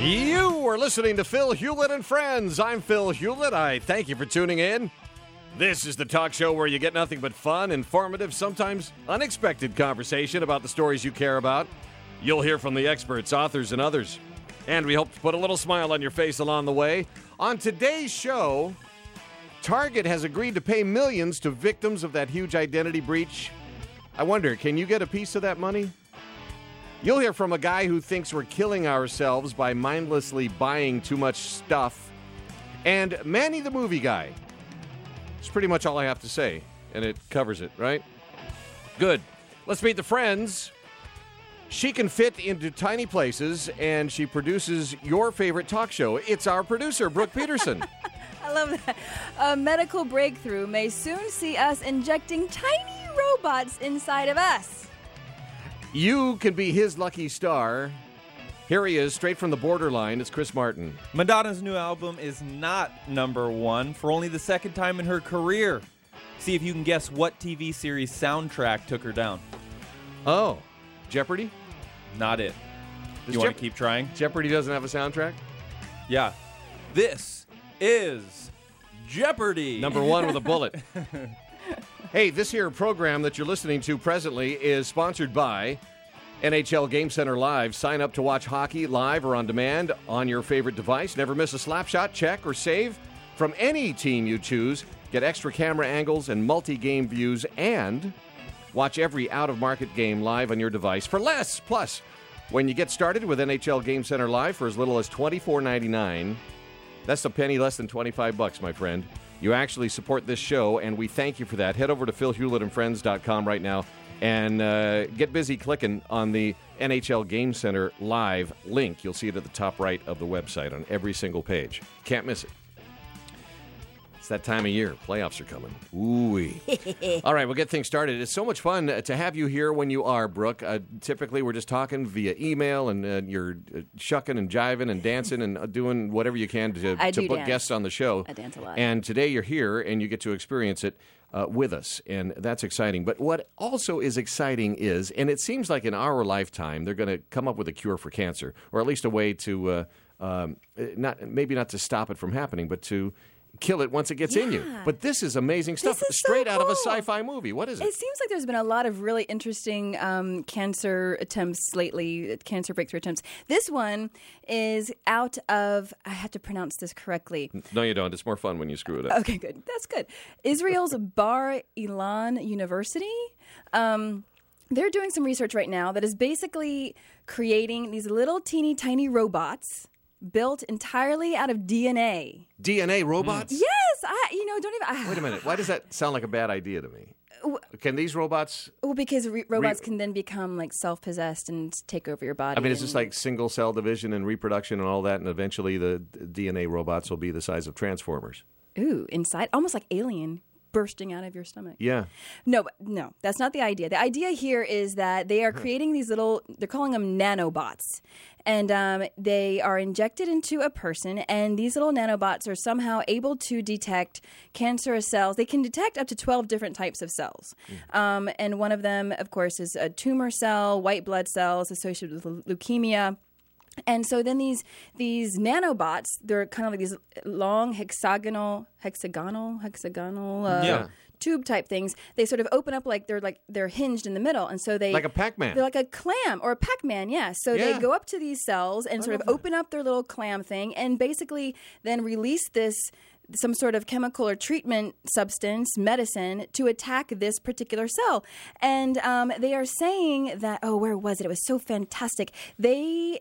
You are listening to Phil Hewlett and Friends. I'm Phil Hewlett. I thank you for tuning in. This is the talk show where you get nothing but fun, informative, sometimes unexpected conversation about the stories you care about. You'll hear from the experts, authors, and others. And we hope to put a little smile on your face along the way. On today's show, Target has agreed to pay millions to victims of that huge identity breach. I wonder, can you get a piece of that money? You'll hear from a guy who thinks we're killing ourselves by mindlessly buying too much stuff. And Manny the Movie Guy. It's pretty much all I have to say, and it covers it, right? Good. Let's meet the friends. She can fit into tiny places, and she produces your favorite talk show. It's our producer, Brooke Peterson. I love that. A medical breakthrough may soon see us injecting tiny robots inside of us. You can be his lucky star. Here he is, straight from the borderline. It's Chris Martin. Madonna's new album is not number one for only the second time in her career. See if you can guess what TV series soundtrack took her down. Oh, Jeopardy? Not it. You want to keep trying? Jeopardy doesn't have a soundtrack? Yeah. This is Jeopardy! Number one with a bullet. Hey, this here program that you're listening to presently is sponsored by NHL Game Center Live. Sign up to watch hockey live or on demand on your favorite device. Never miss a slap shot, check, or save from any team you choose. Get extra camera angles and multi-game views, and watch every out-of-market game live on your device for less. Plus, when you get started with NHL Game Center Live for as little as $24.99, that's a penny less than $25, my friend. You actually support this show, and we thank you for that. Head over to philhewlettandfriends.com right now and get busy clicking on the NHL Game Center Live link. You'll see it at the top right of the website on every single page. Can't miss it. It's that time of year. Playoffs are coming. Ooh-wee. All right, we'll get things started. It's so much fun to have you here when you are, Brooke. Typically, we're just talking via email, and you're shucking and jiving and dancing and doing whatever you can to put guests on the show. I dance a lot. And today you're here, and you get to experience it with us, and that's exciting. But what also is exciting is, and it seems like in our lifetime, they're going to come up with a cure for cancer, or at least a way to, not to stop it from happening, but to kill it once it gets in you. But this is amazing stuff, straight out of a sci-fi movie. What is it? It seems like there's been a lot of really interesting cancer attempts lately, cancer breakthrough attempts. This one is out of, I have to pronounce this correctly. No, you don't. It's more fun when you screw it up. Okay, good. That's good. Israel's Bar Ilan University. They're doing some research right now that is basically creating these little teeny tiny robots built entirely out of DNA. DNA robots? Yes, don't even. Wait a minute. Why does that sound like a bad idea to me? Can these robots? Well, because robots can then become like self-possessed and take over your body. I mean, it's just like single cell division and reproduction and all that, and eventually the DNA robots will be the size of Transformers. Ooh, inside, almost like Alien bursting out of your stomach. Yeah. No, that's not the idea. The idea here is that they are creating these little, they're calling them nanobots. And they are injected into a person, and these little nanobots are somehow able to detect cancerous cells. They can detect up to 12 different types of cells. And one of them, of course, is a tumor cell, white blood cells associated with leukemia. And so then these nanobots, they're kind of like these long hexagonal tube type things. They sort of open up like they're hinged in the middle, and so they like a Pac-Man. They're like a clam or a Pac-Man, yes. So they go up to these cells and sort of open up their little clam thing, and basically then release some sort of chemical or treatment substance, medicine, to attack this particular cell. And they are saying that, where was it? It was so fantastic. They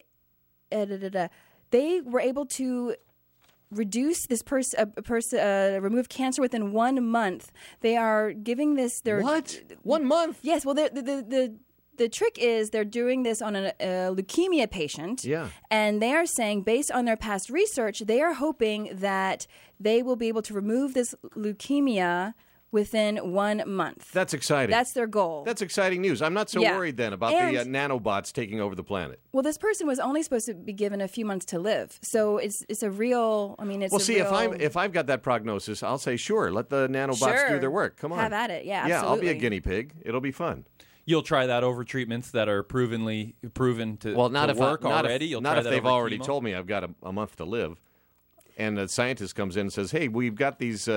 were able to reduce this remove cancer within 1 month. They are giving this what? 1 month? Yes. Well, the trick is they're doing this on a leukemia patient. Yeah. And they are saying, based on their past research, they are hoping that they will be able to remove this leukemia within 1 month. That's exciting. That's their goal. That's exciting news. I'm not so worried then about the nanobots taking over the planet. Well, this person was only supposed to be given a few months to live, so it's a real. I mean, it's if I've got that prognosis, I'll say sure. Let the nanobots do their work. Come on, have at it. Yeah, yeah. absolutely. I'll be a guinea pig. It'll be fun. You'll try that over treatments that are proven to not to if work not already. If, You'll not try if that they've over already chemo. told me I've got a month to live. And the scientist comes in and says, hey, we've got these,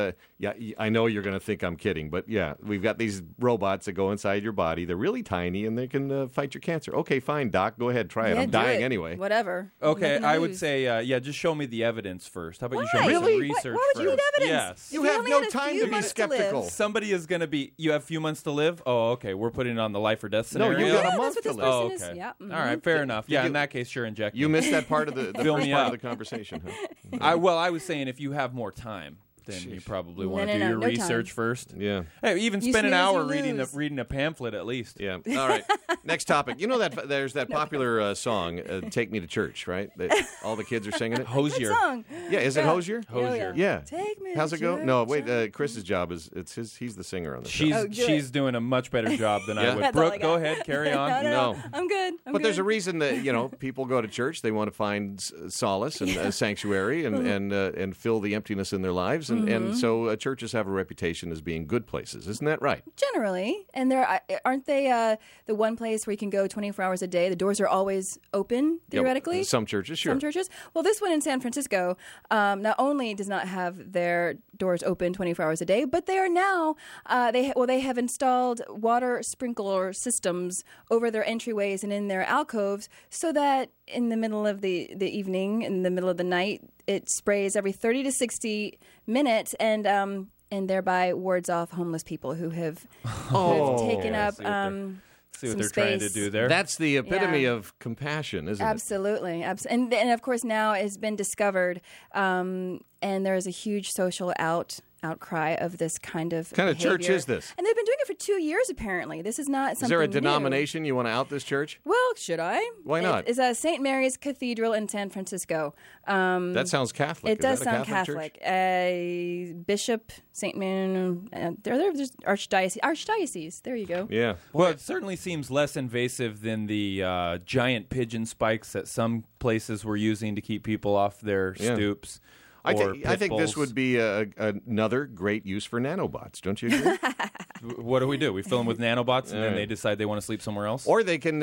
I know you're going to think I'm kidding, but yeah, we've got these robots that go inside your body. They're really tiny, and they can fight your cancer. Okay, fine, doc, go ahead, try it. Yeah, I'm do dying it. anyway. Whatever. Okay, Nothing to I would lose. say, just show me the evidence first. How about you show Why? me Really? some Why research would you first? need evidence? Yes. You We have only no had a time few to be months to live. skeptical. Somebody is going to be, you have a few months to live? Oh, okay, we're putting it on the life or death No, scenario? you got a Yeah, month that's what to this live. Oh, person okay. is. Yeah. mhm. All right, fair enough. Yeah, you- in that case, sure, inject You me. missed that part of the Fill first me part of up. the conversation, huh? I was saying if you have more time, then you probably want to do your no research time. first. Yeah. Hey, even You spend an snooze, hour you lose. reading a pamphlet at least. Yeah. All right. Next topic. You know that there's that popular song, "Take Me to Church," right? That all the kids are singing it. Good Hosier. song. Yeah. Is it Yeah. Hosier? Hosier. Yeah. Take me How's to it go? No, wait. church. Chris's job is he's the singer on the show. She's Oh, do she's doing a much better job than Yeah? I would. That's all I Brooke, got. go ahead, carry on. No. No. I'm good. But there's a reason that people go to church. They want to find solace and sanctuary and fill the emptiness in their lives, and so churches have a reputation as being good places. Isn't that right? Generally, and aren't they the one place where you can go 24 hours a day? The doors are always open, theoretically. Yeah, some churches, sure. Some churches. Well, this one in San Francisco not only does not have their doors open 24 hours a day, but they are now they have installed water sprinkler systems over their entryways and in their alcoves, so that in the middle of the evening, in the middle of the night, it sprays every 30 to 60 minutes and thereby wards off homeless people who have taken I up see what some they're trying to space. do there. That's the epitome Yeah. of compassion, isn't it? Absolutely. And of course now it's been discovered, and there is a huge social outcry of this kind of What kind of church behavior. is this? And they've been doing it for 2 years apparently. This is not something Is there a new. denomination you want to out this church? Well, should I? Why not? It's St. Mary's Cathedral in San Francisco. That sounds Catholic. It does Is that a sound Catholic. Catholic. Bishop St. Mary, there's archdiocese. There you go. Yeah. Well, it certainly seems less invasive than the giant pigeon spikes that some places were using to keep people off their Yeah. stoops. I or think pit this bulls. would be another great use for nanobots. Don't you agree? What do? We fill them with nanobots, and then they decide they want to sleep somewhere else? Or they can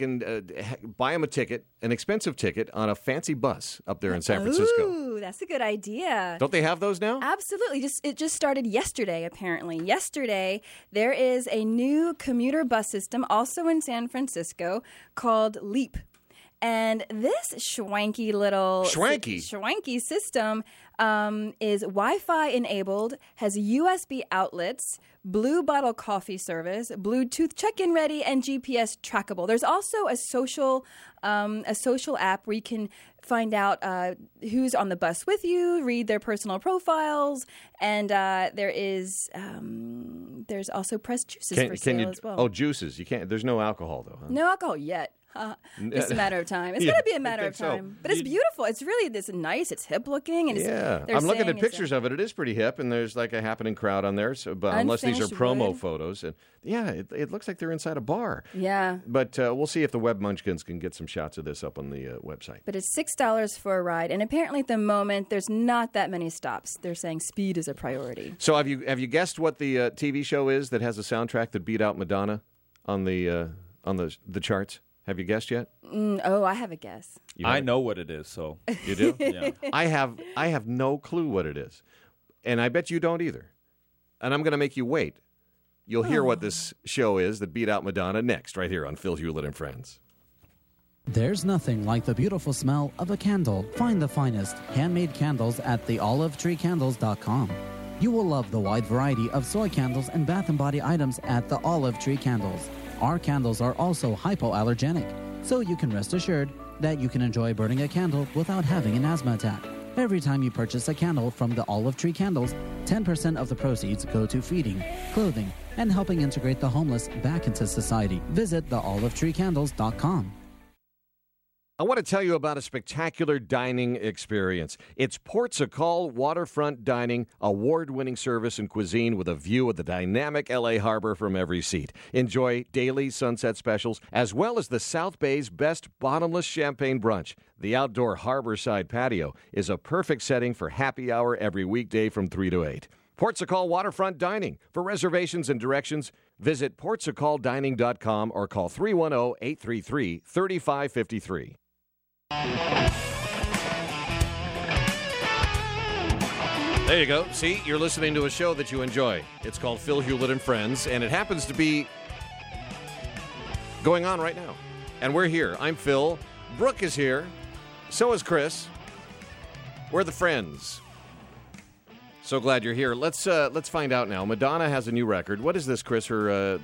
buy them a ticket, an expensive ticket, on a fancy bus up there in San Francisco. Ooh, that's a good idea. Don't they have those now? Absolutely. It just started yesterday, apparently. Yesterday, there is a new commuter bus system also in San Francisco called Leap. And this schwanky little schwanky system is Wi-Fi enabled, has USB outlets, blue bottle coffee service, Bluetooth check-in ready, and GPS trackable. There's also a social app where you can find out who's on the bus with you, read their personal profiles, and there's also pressed juices for sale as well. Oh, juices. You can't. There's no alcohol though. Huh? No alcohol yet. Just a matter of time. It's Yeah, going to be a I matter think of so. time. But it's beautiful. It's really this nice. It's hip looking. And Yeah, they're I'm looking saying at pictures of it. It is pretty hip, and there's like a happening crowd on there. So, but unless these are Unfinished promo wood. photos, and yeah, it looks like they're inside a bar. Yeah. But we'll see if the Web Munchkins can get some shots of this up on the website. But it's $6 for a ride. And apparently at the moment, there's not that many stops. They're saying speed is a priority. So have you guessed what the TV show is that has a soundtrack that beat out Madonna on the charts? Have you guessed yet? I have a guess. I know what it is, so. You do? Yeah. I have no clue what it is. And I bet you don't either. And I'm going to make you wait. You'll hear what this show is that beat out Madonna next, right here on Phil Hewlett and Friends. There's nothing like the beautiful smell of a candle. Find the finest handmade candles at theolivetreecandles.com. You will love the wide variety of soy candles and bath and body items at the Olive Tree Candles. Our candles are also hypoallergenic, so you can rest assured that you can enjoy burning a candle without having an asthma attack. Every time you purchase a candle from the Olive Tree Candles, 10% of the proceeds go to feeding, clothing, and helping integrate the homeless back into society. Visit theolivetreecandles.com. I want to tell you about a spectacular dining experience. It's Portugal Waterfront Dining, award-winning service and cuisine with a view of the dynamic L.A. harbor from every seat. Enjoy daily sunset specials, as well as the South Bay's best bottomless champagne brunch. The outdoor harborside patio is a perfect setting for happy hour every weekday from 3 to 8. Portugal Waterfront Dining. For reservations and directions, Visit portsacalldining.com or call 310-833-3553. There you go. See, you're listening to a show that you enjoy. It's called Phil Hewlett and Friends, and it happens to be going on right now. And we're here. I'm Phil. Brooke is here. So is Chris. We're the Friends. So glad you're here. Let's find out now. Madonna has a new record. What is this, Chris? Her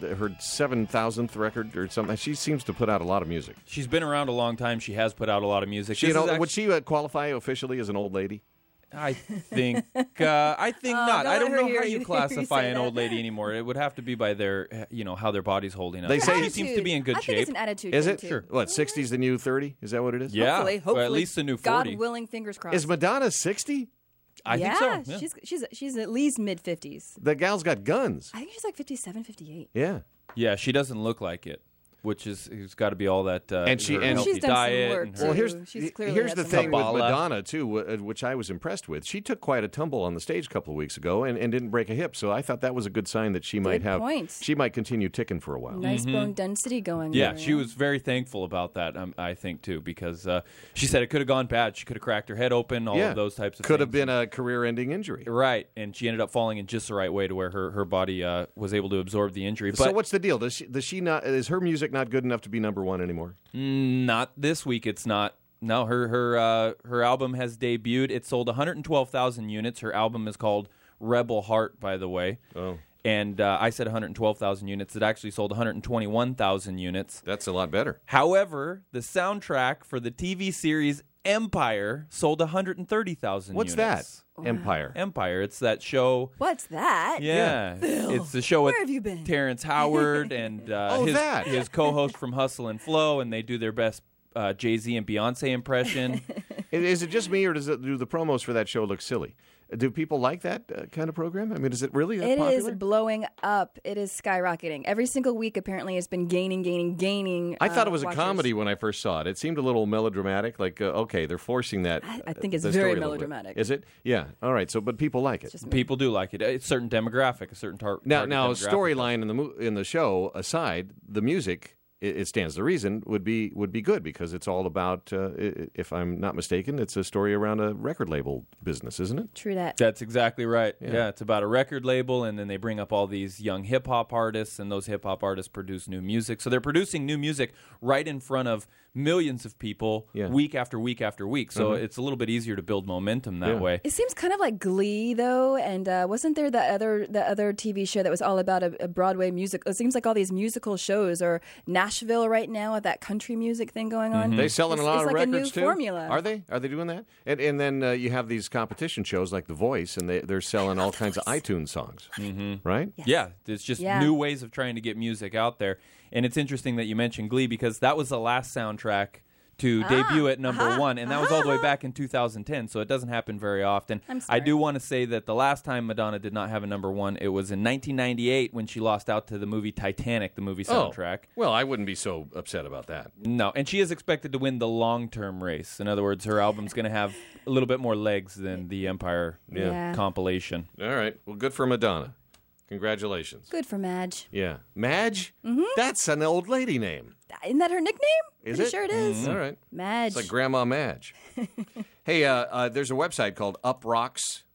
7,000th record or something? She seems to put out a lot of music. She's been around a long time. She has put out a lot of music. Would she qualify officially as an old lady? I think not. I don't know how you classify an old lady anymore. It would have to be by their, how their body's holding up. They say she seems to be in good shape. I think it's an attitude. Is it? Too. Sure. What, 60's the new 30? Is that what it is? Yeah. Hopefully, well, at least the new 40. God willing, fingers crossed. Is Madonna 60? I think so. Yeah. She's at least mid-50s. The gal's got guns. I think she's like 57, 58. Yeah. Yeah, she doesn't look like it. Which is, it's got to be all that and she's done some diet. work, well, here's the thing with Kabbalah. Madonna, too, which I was impressed with. She took quite a tumble on the stage a couple of weeks ago and didn't break a hip, so I thought that was a good sign that she might she might continue ticking for a while. Nice bone density going Yeah, there. she was very thankful about that, I think, too, because she said it could have gone bad. She could have cracked her head open, all of those types of things. Could have been a career-ending injury. Right, and she ended up falling in just the right way to where her body was able to absorb the injury. But So what's the deal? Does she not? Is her music not good enough to be number one anymore? Not this week. It's not. No, her album has debuted. It sold 112,000 units. Her album is called Rebel Heart, by the way. Oh. And I said 112,000 units. It actually sold 121,000 units. That's a lot better. However, the soundtrack for the TV series Empire sold 130,000 What's units. that? Empire. Empire. It's that show. What's that? Yeah. Phil, it's the show with where have you been? Terrence Howard and his co-host from Hustle and Flow, and they do their best Jay-Z and Beyonce impression. Is it just me, or do the promos for that show look silly? Do people like that kind of program? I mean, is it really that popular? It is blowing up. It is skyrocketing. Every single week, apparently, it's been gaining. I thought it was watchers. a comedy when I first saw it. It seemed a little melodramatic. Like, okay, they're forcing that. I think it's the very story a little bit. melodramatic. Is it? Yeah. All right. So, but people like it. People do like it. It's a certain demographic, a certain target Now, demographic. storyline in the show aside, the music. It stands to reason would be good because it's all about, if I'm not mistaken, it's a story around a record label business, isn't it? True that. That's exactly right. Yeah, it's about a record label, and then they bring up all these young hip-hop artists, and those hip-hop artists produce new music. So they're producing new music right in front of millions of people week after week after week. So it's a little bit easier to build momentum that way. It seems kind of like Glee, though, and wasn't there the other TV show that was all about a Broadway music? It seems like all these musical shows are Nashville right now with that country music thing going on. They selling a lot of like records a new too. Formula. Are they doing that? And then you have these competition shows like The Voice, and they're selling all kinds of iTunes songs, right? Yes. Yeah, it's just new ways of trying to get music out there. And it's interesting that you mentioned Glee because that was the last soundtrack to debut at number one, and that was all the way back in 2010, so it doesn't happen very often. I do want to say that the last time Madonna did not have a number one, it was in 1998 when she lost out to the movie Titanic, the movie soundtrack. Well, I wouldn't be so upset about that. No, and she is expected to win the long-term race. In other words, her album's going to have a little bit more legs than the Empire compilation. All right. Well, good for Madonna. Congratulations. Good for Madge. Yeah. Madge? Mm-hmm. That's an old lady name. Isn't that her nickname? Is Pretty it? sure it is. All right. Madge. It's like Grandma Madge. Hey, there's a website called UPROXX,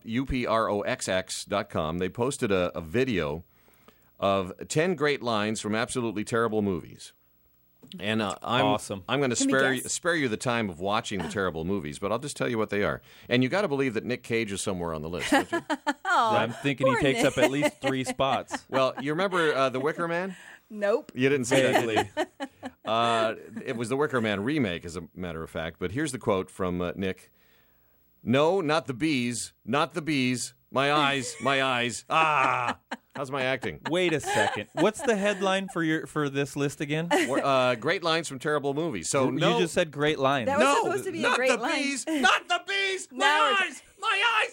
UPROXX.com. They posted a video of 10 great lines from absolutely terrible movies. And awesome. I'm going to spare you the time of watching the terrible movies, but I'll just tell you what they are. And you got to believe that Nick Cage is somewhere on the list, don't you? I'm thinking he takes up at least 3 spots. Well, you remember The Wicker Man? Nope. You didn't say that, did you? It was the Wicker Man remake, as a matter of fact. But here's the quote from Nick. No, not the bees. Not the bees. My eyes. My eyes. Ah! How's my acting? Wait a second. What's the headline for this list again? Great lines from terrible movies. So you just said great lines. That was supposed to be a great line. Not the bees. Not the bees. My eyes. My eyes.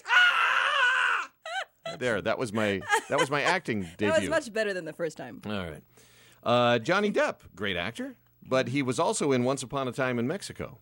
Ah! There. That was my acting debut. That was much better than the first time. All right. Johnny Depp, great actor, but he was also in Once Upon a Time in Mexico,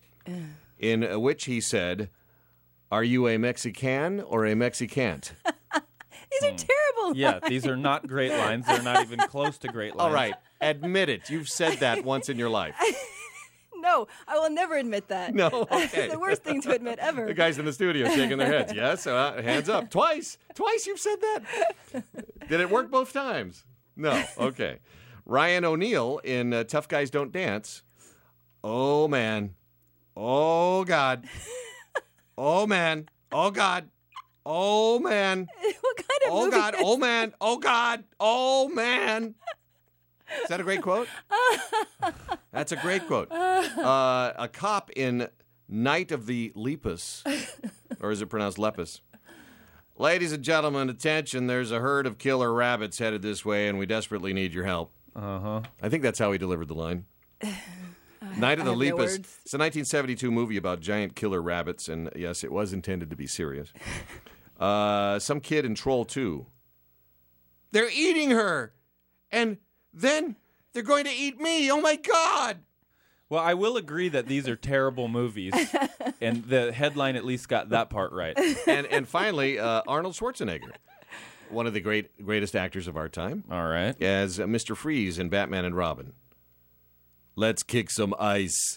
in which he said, "Are you a Mexican or a Mexicant?" These are terrible terrible. Yeah, these are not great lines. They're not even close to great lines. All right, admit it. You've said that once in your life. No, I will never admit that. No, okay. It's the worst thing to admit ever. The guys in the studio shaking their heads. Yes, hands up. Twice you've said that. Did it work both times? No. Okay. Ryan O'Neal in Tough Guys Don't Dance. Oh, man. Oh, God. Oh, man. Oh, God. Oh, man. What kind of Oh, movie God. is- Oh, man. Oh, God. Oh, man. Is that a great quote? That's a great quote. A cop in Night of the Lepus, or is it pronounced Lepus? Ladies and gentlemen, attention. There's a herd of killer rabbits headed this way, and we desperately need your help. Uh-huh. I think that's how he delivered the line. Night of the have no Lepus. words. It's a 1972 movie about giant killer rabbits, and yes, it was intended to be serious. Some kid in Troll 2. They're eating her, and then they're going to eat me. Oh, my God. Well, I will agree that these are terrible movies, and the headline at least got that part right. And finally, Arnold Schwarzenegger, one of the greatest actors of our time, All right. as Mr. Freeze in Batman and Robin. Let's kick some ice.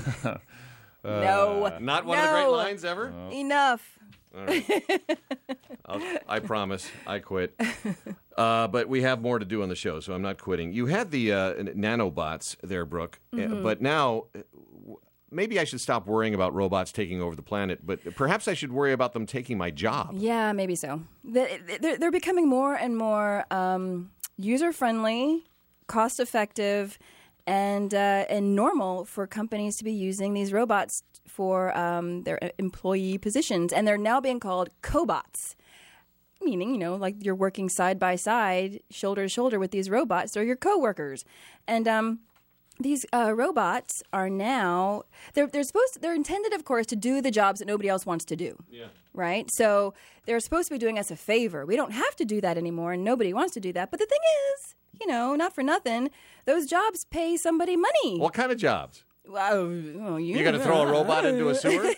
No. Not one of the great No. lines ever? Enough. All right. I promise. I quit. But we have more to do on the show, so I'm not quitting. You had the nanobots there, Brooke, but now maybe I should stop worrying about robots taking over the planet, but perhaps I should worry about them taking my job. Yeah, maybe so. They're becoming more and more user-friendly, cost-effective, and normal for companies to be using these robots for their employee positions. And they're now being called cobots, meaning, like you're working side by side, shoulder to shoulder with these robots. They're your coworkers. And these robots are now they're intended, of course, to do the jobs that nobody else wants to do. Yeah. Right? So they're supposed to be doing us a favor. We don't have to do that anymore, and nobody wants to do that. But the thing is, not for nothing, those jobs pay somebody money. What kind of jobs? Well, You're going to throw a robot into a sewer?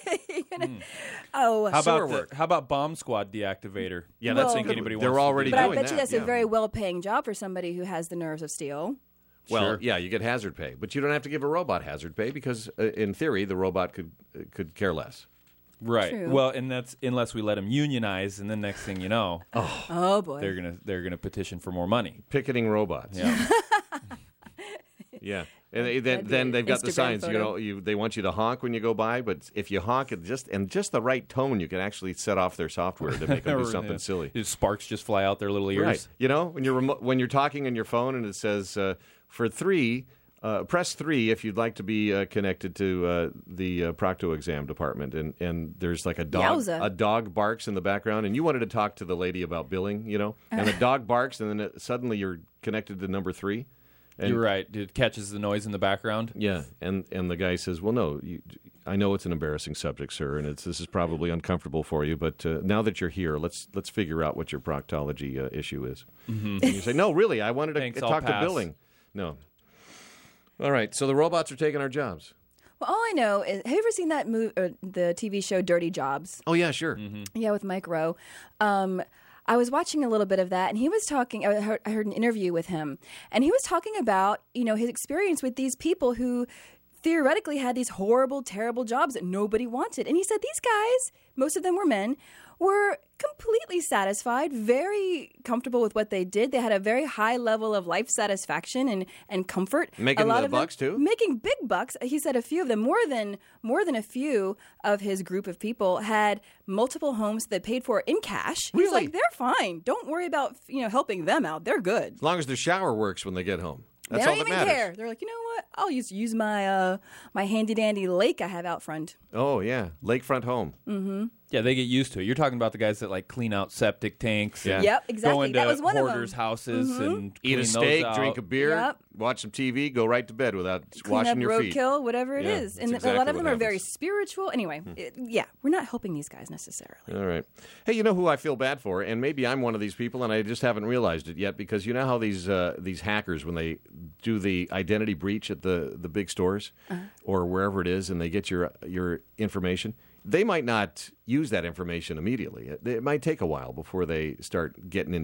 How about Bomb Squad Deactivator? Yeah, I that's don't think good. anybody They're wants already to But do I doing bet you that, that's yeah. a very well-paying job for somebody who has the nerves of steel. Well, Sure. yeah, you get hazard pay, but you don't have to give a robot hazard pay because, in theory, the robot could care less. Right. True. Well, and that's unless we let them unionize, and then next thing you know, Oh boy. they're gonna petition for more money. Picketing robots. Yeah. Yeah. And then That'd be they've got the Instagram signs, photo. they want you to honk when you go by, but if you honk at just the right tone, you can actually set off their software to make them do something Yeah. silly. Sparks just fly out their little ears. Right. When you're talking on your phone and it says, for 3, press 3 if you'd like to be connected to the procto exam department, and there's like a Yowza. dog barks in the background, and you wanted to talk to the lady about billing, and the dog barks, and then suddenly you're connected to number 3. And, You're right. It catches the noise in the background. Yeah, and the guy says, "Well, no, I know it's an embarrassing subject, sir, and this is probably uncomfortable for you, but now that you're here, let's figure out what your proctology issue is." Mm-hmm. And you say, "No, really, I wanted to Thanks, I'll talk to pass." billing." No. All right, so the robots are taking our jobs. Well, all I know is, have you ever seen that the TV show Dirty Jobs? Oh yeah, sure. Yeah, with Mike Rowe. I was watching a little bit of that, and he was talking. I heard an interview with him, and he was talking about his experience with these people who theoretically had these horrible, terrible jobs that nobody wanted. And he said these guys, most of them were men, were completely satisfied, very comfortable with what they did. They had a very high level of life satisfaction and comfort. Making a lot the of them bucks, too? Making big bucks. He said a few of them, more than a few of his group of people had multiple homes that paid for in cash. He's Really? like, they're fine. Don't worry about helping them out. They're good. As long as their shower works when they get home, that's They all don't that even matters. care. They're like, you know what? I'll use my my handy dandy lake I have out front. Oh yeah, lakefront home. Yeah, they get used to it. You're talking about the guys that clean out septic tanks. Yeah. And Yep, exactly. Go into That was one of them. hoarders' houses and Eat clean a steak, those out. drink a beer, Yep. watch some TV, go right to bed without Clean washing up your feet. roadkill, whatever it Yeah, is. that's And a exactly lot of them what are very happens. spiritual. Anyway, we're not helping these guys necessarily. All right. Hey, you know who I feel bad for? And maybe I'm one of these people, and I just haven't realized it yet, because you know how these hackers, when they do the identity breach at the big stores or wherever it is, and they get your information, they might not use that information immediately. It might take a while before they start getting into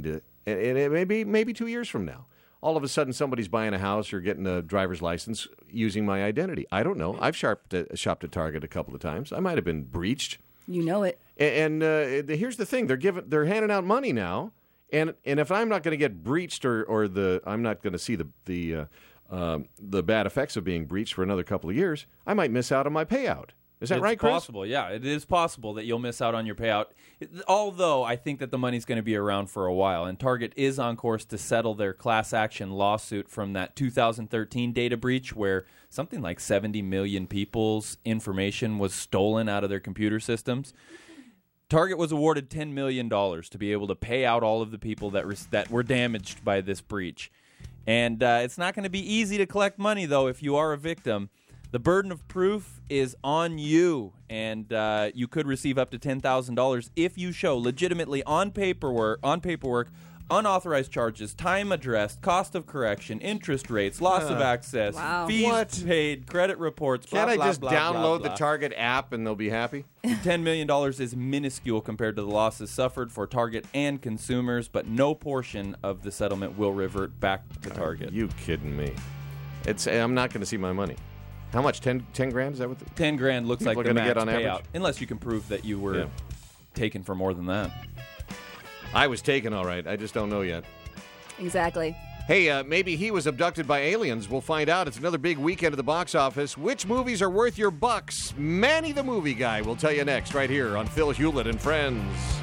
and it maybe 2 years from now, all of a sudden somebody's buying a house or getting a driver's license using my identity. I don't know. I've shopped at Target a couple of times. I might have been breached. You know it. And here's the thing: they're handing out money now, and if I'm not going to get breached or I'm not going to see the bad effects of being breached for another couple of years, I might miss out on my payout. Is that right, Chris? It's possible, yeah. It is possible that you'll miss out on your payout, although I think that the money's going to be around for a while, and Target is on course to settle their class action lawsuit from that 2013 data breach where something like 70 million people's information was stolen out of their computer systems. Target was awarded $10 million to be able to pay out all of the people that were damaged by this breach. And it's not going to be easy to collect money, though, if you are a victim. The burden of proof is on you, and you could receive up to $10,000 if you show legitimately on paperwork, unauthorized charges, time addressed, cost of correction, interest rates, loss of access, fees paid, credit reports, blah, Can't I blah, just blah, download blah, the Target app and they'll be happy? $10 million is minuscule compared to the losses suffered for Target and consumers, but no portion of the settlement will revert back to Target. Are you kidding me? I'm not going to see my money. How much? 10 grand? Is that what? 10 grand looks like the max get on payout, average? unless you can prove that you were taken for more than that. I was taken, all right. I just don't know yet. Exactly. Hey, maybe he was abducted by aliens. We'll find out. It's another big weekend at the box office. Which movies are worth your bucks? Manny the Movie Guy will tell you next, right here on Phil Hewlett and Friends.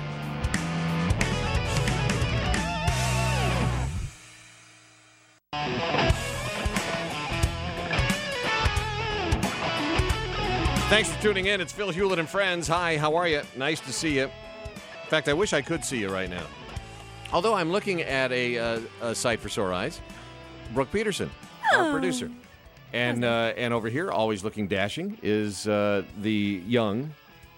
Thanks for tuning in. It's Phil Hewlett and Friends. Hi, how are you? Nice to see you. In fact, I wish I could see you right now. Although I'm looking at a site for sore eyes. Brooke Peterson, our producer. And over here, always looking dashing, is the young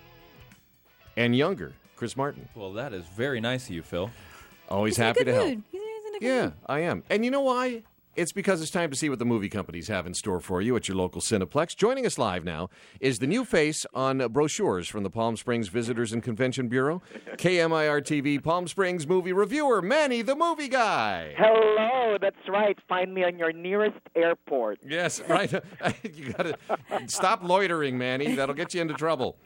and younger Chris Martin. Well, that is very nice of you, Phil. Always He's happy in a to good help. mood. He's in a good Yeah, mood. I am. And you know why? It's because it's time to see what the movie companies have in store for you at your local Cineplex. Joining us live now is the new face on brochures from the Palm Springs Visitors and Convention Bureau, KMIR-TV Palm Springs movie reviewer, Manny the Movie Guy. Hello, that's right. Find me on your nearest airport. Yes, right. You got to stop loitering, Manny. That'll get you into trouble.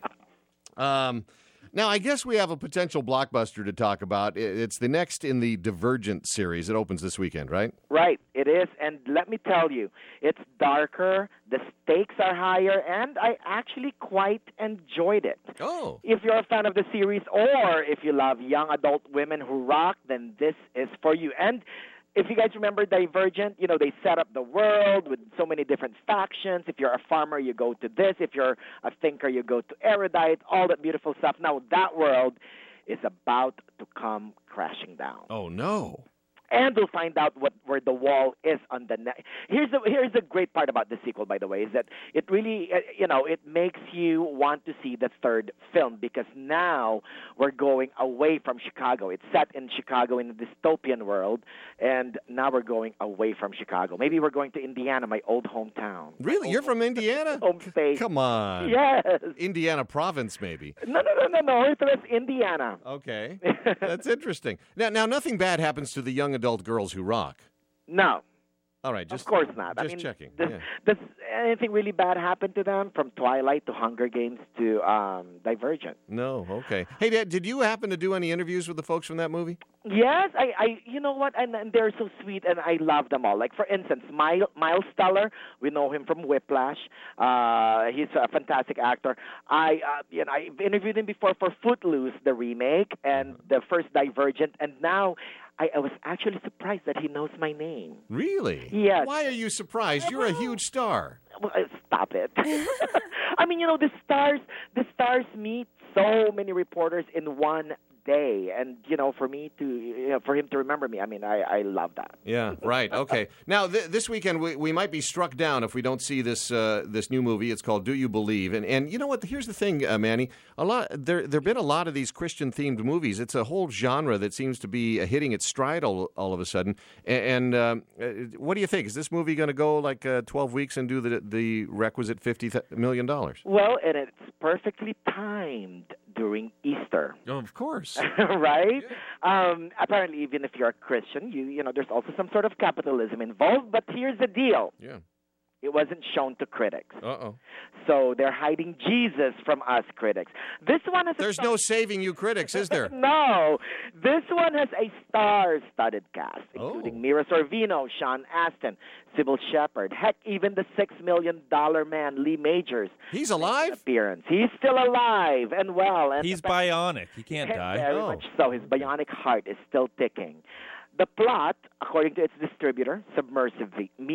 Now, I guess we have a potential blockbuster to talk about. It's the next in the Divergent series. It opens this weekend, right? Right, it is. And let me tell you, it's darker, the stakes are higher, and I actually quite enjoyed it. Oh. If you're a fan of the series or if you love young adult women who rock, then this is for you. And if you guys remember Divergent, they set up the world with so many different factions. If you're a farmer, you go to this. If you're a thinker, you go to Erudite, all that beautiful stuff. Now, that world is about to come crashing down. Oh, no. And we'll find out where the wall is on the next. Here's the great part about the sequel, by the way, is that it really, it makes you want to see the third film because now we're going away from Chicago. It's set in Chicago in a dystopian world, and now we're going away from Chicago. Maybe we're going to Indiana, my old hometown. Really? You're from Indiana? Home state. Come on. Yes. Indiana province, maybe. No. It's Indiana. Okay. That's interesting. Now, nothing bad happens to the young adult girls who rock. No. All right. Just, of course not. Just checking. Does anything really bad happen to them from Twilight to Hunger Games to Divergent? No. Okay. Hey, Dad, did you happen to do any interviews with the folks from that movie? Yes, I you know what, and they're so sweet, and I love them all. Like, for instance, Miles Teller, we know him from Whiplash. He's a fantastic actor. I've interviewed him before for Footloose, the remake, and the first Divergent, and now I was actually surprised that he knows my name. Really? Yes. Why are you surprised? You're a huge star. Well, stop it. I mean, the stars meet so many reporters in one day, and for him to remember me, I mean, I love that. Yeah, right. Okay. Now this weekend we might be struck down if we don't see this new movie. It's called Do You Believe? And you know what? Here's the thing, Manny. There've been a lot of these Christian themed movies. It's a whole genre that seems to be hitting its stride all of a sudden. And what do you think? Is this movie going to go like 12 weeks and do the requisite $50 million? Well, and it's perfectly timed during Easter. Oh, of course. Right? Apparently, even if you're a Christian, you know, there's also some sort of capitalism involved. But here's the deal. Yeah. It wasn't shown to critics. Uh-oh. So they're hiding Jesus from us critics. This one has There's no saving you critics, is there? No. This one has a star-studded cast, including Mira Sorvino, Sean Astin, Sybil Shepherd, heck, even the $6 million man, Lee Majors. He's alive? Appearance. He's still alive and well. And He's bionic. He can't die. Very much so. His bionic heart is still ticking. The plot, according to its distributor, Submersive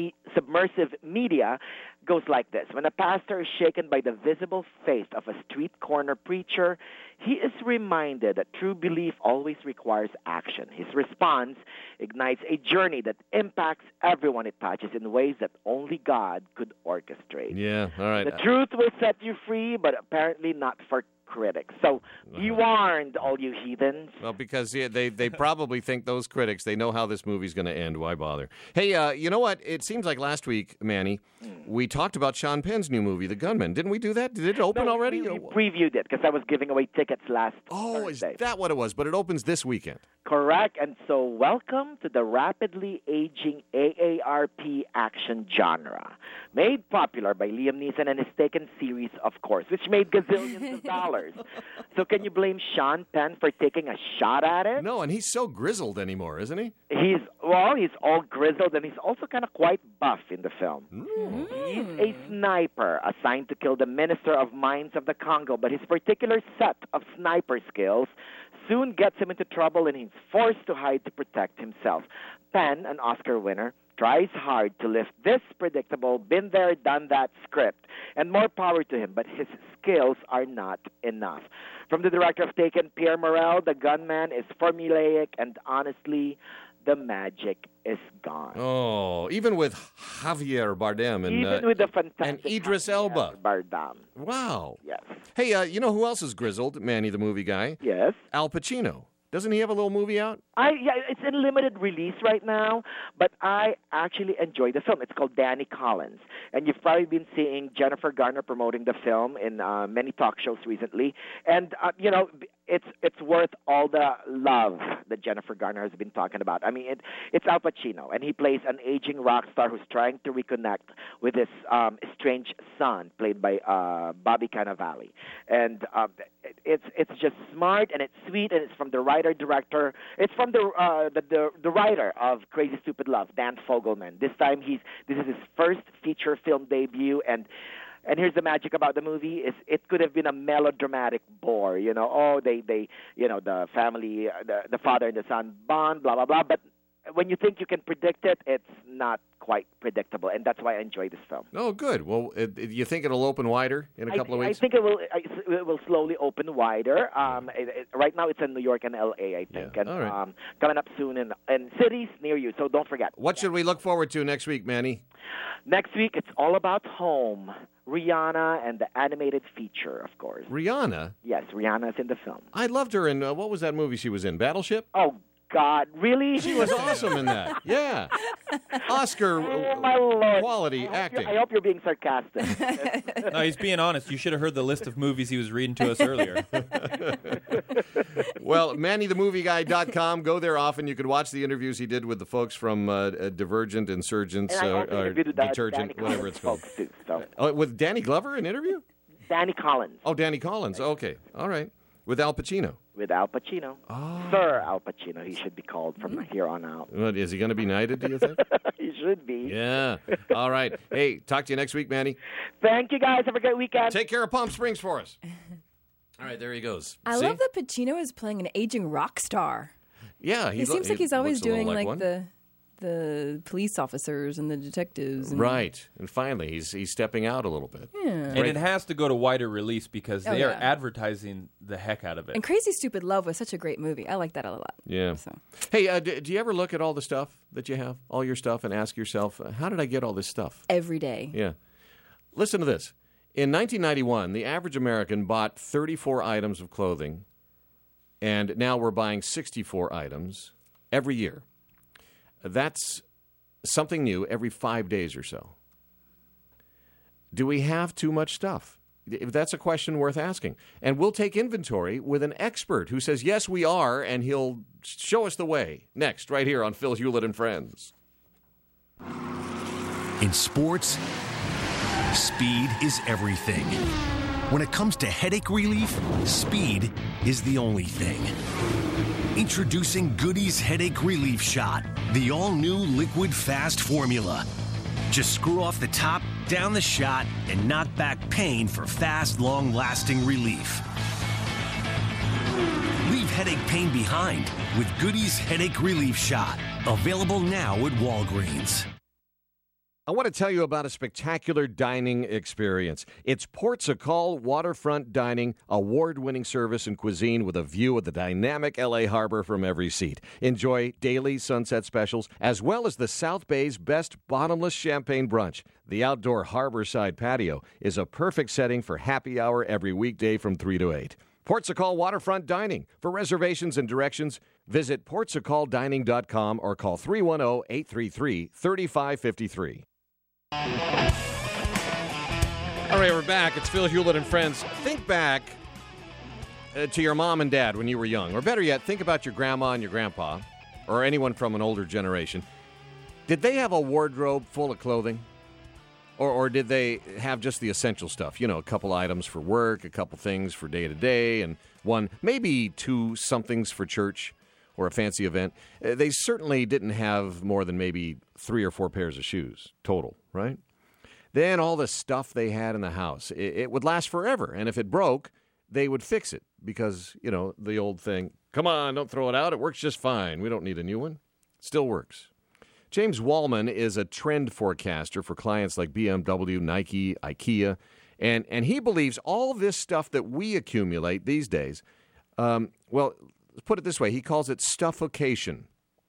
Media, goes like this. When a pastor is shaken by the visible faith of a street corner preacher, he is reminded that true belief always requires action. His response ignites a journey that impacts everyone it touches in ways that only God could orchestrate. Yeah, all right. The truth will set you free, but apparently not for critics. So be warned, all you heathens. Well, because they probably think those critics, they know how this movie's going to end. Why bother? Hey, you know what? It seems like last week, Manny, we talked about Sean Penn's new movie, The Gunman. Didn't we do that? Did it open already? We previewed it because I was giving away tickets last Thursday. Is that what it was? But it opens this weekend. Correct. And so welcome to the rapidly aging AARP action genre, made popular by Liam Neeson and his Taken series, of course, which made gazillions of dollars. So can you blame Sean Penn for taking a shot at it? No, and he's so grizzled anymore, isn't he? He's all grizzled, and he's also kind of quite buff in the film. He's a sniper assigned to kill the Minister of Mines of the Congo, but his particular set of sniper skills soon gets him into trouble, and he's forced to hide to protect himself. Penn, an Oscar winner, tries hard to lift this predictable, been-there-done-that script, and more power to him, but his skills are not enough. From the director of Taken, Pierre Morel, The Gunman is formulaic, and honestly, the magic is gone. Oh, even with Javier Bardem and even with the fantastic and Idris Elba. Bardem. Wow. Yes. Hey, you know who else is grizzled? Manny, the movie guy. Yes. Al Pacino. Doesn't he have a little movie out? It's in limited release right now, but I actually enjoy the film. It's called Danny Collins, and you've probably been seeing Jennifer Garner promoting the film in many talk shows recently. And you know, it's worth all the love that Jennifer Garner has been talking about. I mean, it's Al Pacino, and he plays an aging rock star who's trying to reconnect with his estranged son, played by Bobby Cannavale. And it's just smart, and it's sweet, and it's from the writer-director. It's from the writer of Crazy Stupid Love, Dan Fogelman. This time this is his first feature film debut, and here's the magic about the movie is it could have been a melodramatic bore, you know, they you know, the family, the father and the son bond, blah blah blah, but when you think you can predict it, it's not quite predictable, and that's why I enjoy this film. Oh, good. Well, you think it'll open wider in a couple of weeks? I think it will slowly open wider. Right now it's in New York and L.A., I think, and right. Coming up soon in cities near you, so don't forget. What should we look forward to next week, Manny? Next week, it's all about home. Rihanna and the animated feature, of course. Rihanna? Yes, Rihanna's in the film. I loved her in, what was that movie she was in, Battleship? Oh, God, really? She was awesome in that. Yeah. Oscar my Lord. quality acting. I hope you're being sarcastic. No, he's being honest. You should have heard the list of movies he was reading to us earlier. Well, MannyTheMovieGuy.com. Go there often. You can watch the interviews he did with the folks from Divergent, Insurgents, or Detergent, whatever it's called. Too, so. Oh, with Danny Glover, an interview? Danny Collins. Oh, Danny Collins. Okay. All right. With Al Pacino. With Al Pacino. Oh. Sir Al Pacino, he should be called from here on out. Well, is he going to be knighted, do you think? He should be. Yeah. All right. Hey, talk to you next week, Manny. Thank you, guys. Have a great weekend. Take care of Palm Springs for us. All right, there he goes. I love that Pacino is playing an aging rock star. Yeah. He seems like he's always doing like the police officers and the detectives. And right. And finally, he's stepping out a little bit. Yeah. And it has to go to wider release because they are advertising the heck out of it. And Crazy Stupid Love was such a great movie. I like that a lot. Yeah. So. Hey, do you ever look at all the stuff that you have, all your stuff, and ask yourself, how did I get all this stuff? Every day. Yeah. Listen to this. In 1991, the average American bought 34 items of clothing, and now we're buying 64 items every year. That's something new every 5 days or so. Do we have too much stuff? That's a question worth asking. And we'll take inventory with an expert who says, yes, we are, and he'll show us the way. Next, right here on Phil Hewlett and Friends. In sports, speed is everything. When it comes to headache relief, speed is the only thing. Introducing Goody's Headache Relief Shot, the all-new liquid fast formula. Just screw off the top, down the shot, and knock back pain for fast, long-lasting relief. Leave headache pain behind with Goody's Headache Relief Shot. Available now at Walgreens. I want to tell you about a spectacular dining experience. It's Portugal Waterfront Dining, award-winning service and cuisine with a view of the dynamic L.A. harbor from every seat. Enjoy daily sunset specials, as well as the South Bay's best bottomless champagne brunch. The outdoor harborside patio is a perfect setting for happy hour every weekday from 3 to 8. Portugal Waterfront Dining. For reservations and directions, visit portugaldining.com or call 310-833-3553. All right, we're back. It's Phil Hewlett and Friends. Think back to your mom and dad when you were young. Or better yet, think about your grandma and your grandpa, or anyone from an older generation. Did they have a wardrobe full of clothing? Or did they have just the essential stuff? You know, a couple items for work, a couple things for day-to-day, and one, maybe two somethings for church or a fancy event. They certainly didn't have more than maybe 3 or 4 pairs of shoes total, right? Then all the stuff they had in the house, it would last forever. And if it broke, they would fix it because, you know, the old thing, come on, don't throw it out. It works just fine. We don't need a new one. Still works. James Wallman is a trend forecaster for clients like BMW, Nike, IKEA, and he believes all this stuff that we accumulate these days, well, let's put it this way. He calls it stuffocation.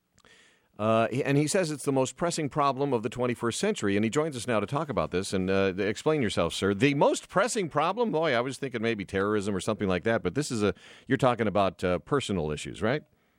And he says it's the most pressing problem of the 21st century. And he joins us now to talk about this. And explain yourself, sir. The most pressing problem? Boy, I was thinking maybe terrorism or something like that. But this is you're talking about personal issues, right?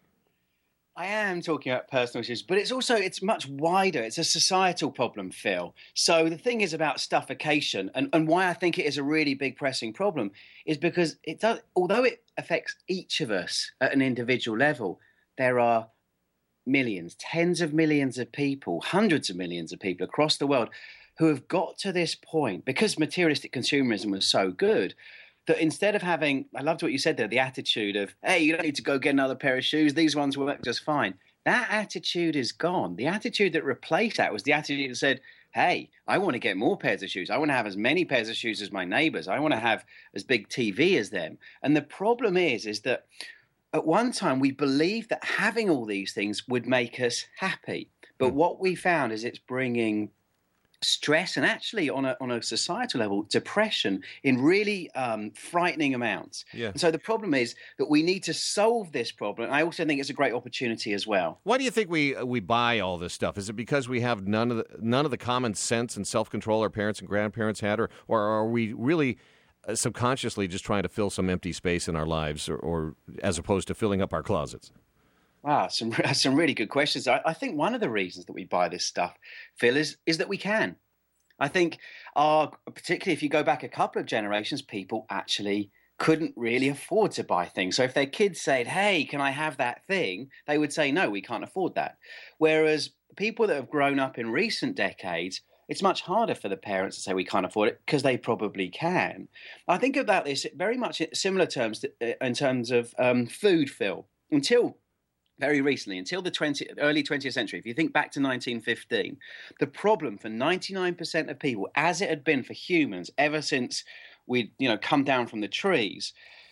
I am talking about personal issues, but it's much wider. It's a societal problem, Phil. So the thing is about stuffocation, and why I think it is a really big pressing problem is because it does, although it affects each of us at an individual level, there are millions, tens of millions of people, hundreds of millions of people across the world who have got to this point because materialistic consumerism was so good that instead of having, I loved what you said there, the attitude of, hey, you don't need to go get another pair of shoes, these ones work just fine. That attitude is gone. The attitude that replaced that was the attitude that said, hey, I want to get more pairs of shoes. I want to have as many pairs of shoes as my neighbors. I want to have as big TV as them. And the problem is that at one time we believed that having all these things would make us happy. But what we found is it's bringing stress and actually on a societal level, depression in really frightening amounts. Yeah. And so the problem is that we need to solve this problem. I also think it's a great opportunity as well. Why do you think we buy all this stuff? Is it because we have none of the common sense and self-control our parents and grandparents had, or are we really subconsciously just trying to fill some empty space in our lives, or as opposed to filling up our closets? Wow, some really good questions. I think one of the reasons that we buy this stuff, Phil, is that we can. I think, particularly if you go back a couple of generations, people actually couldn't really afford to buy things. So if their kids said, hey, can I have that thing? They would say, no, we can't afford that. Whereas people that have grown up in recent decades, it's much harder for the parents to say we can't afford it because they probably can. I think about this very much in similar terms in terms of food, Phil. Very recently, until the early 20th century, if you think back to 1915, the problem for 99% of people, as it had been for humans ever since we'd come down from the trees,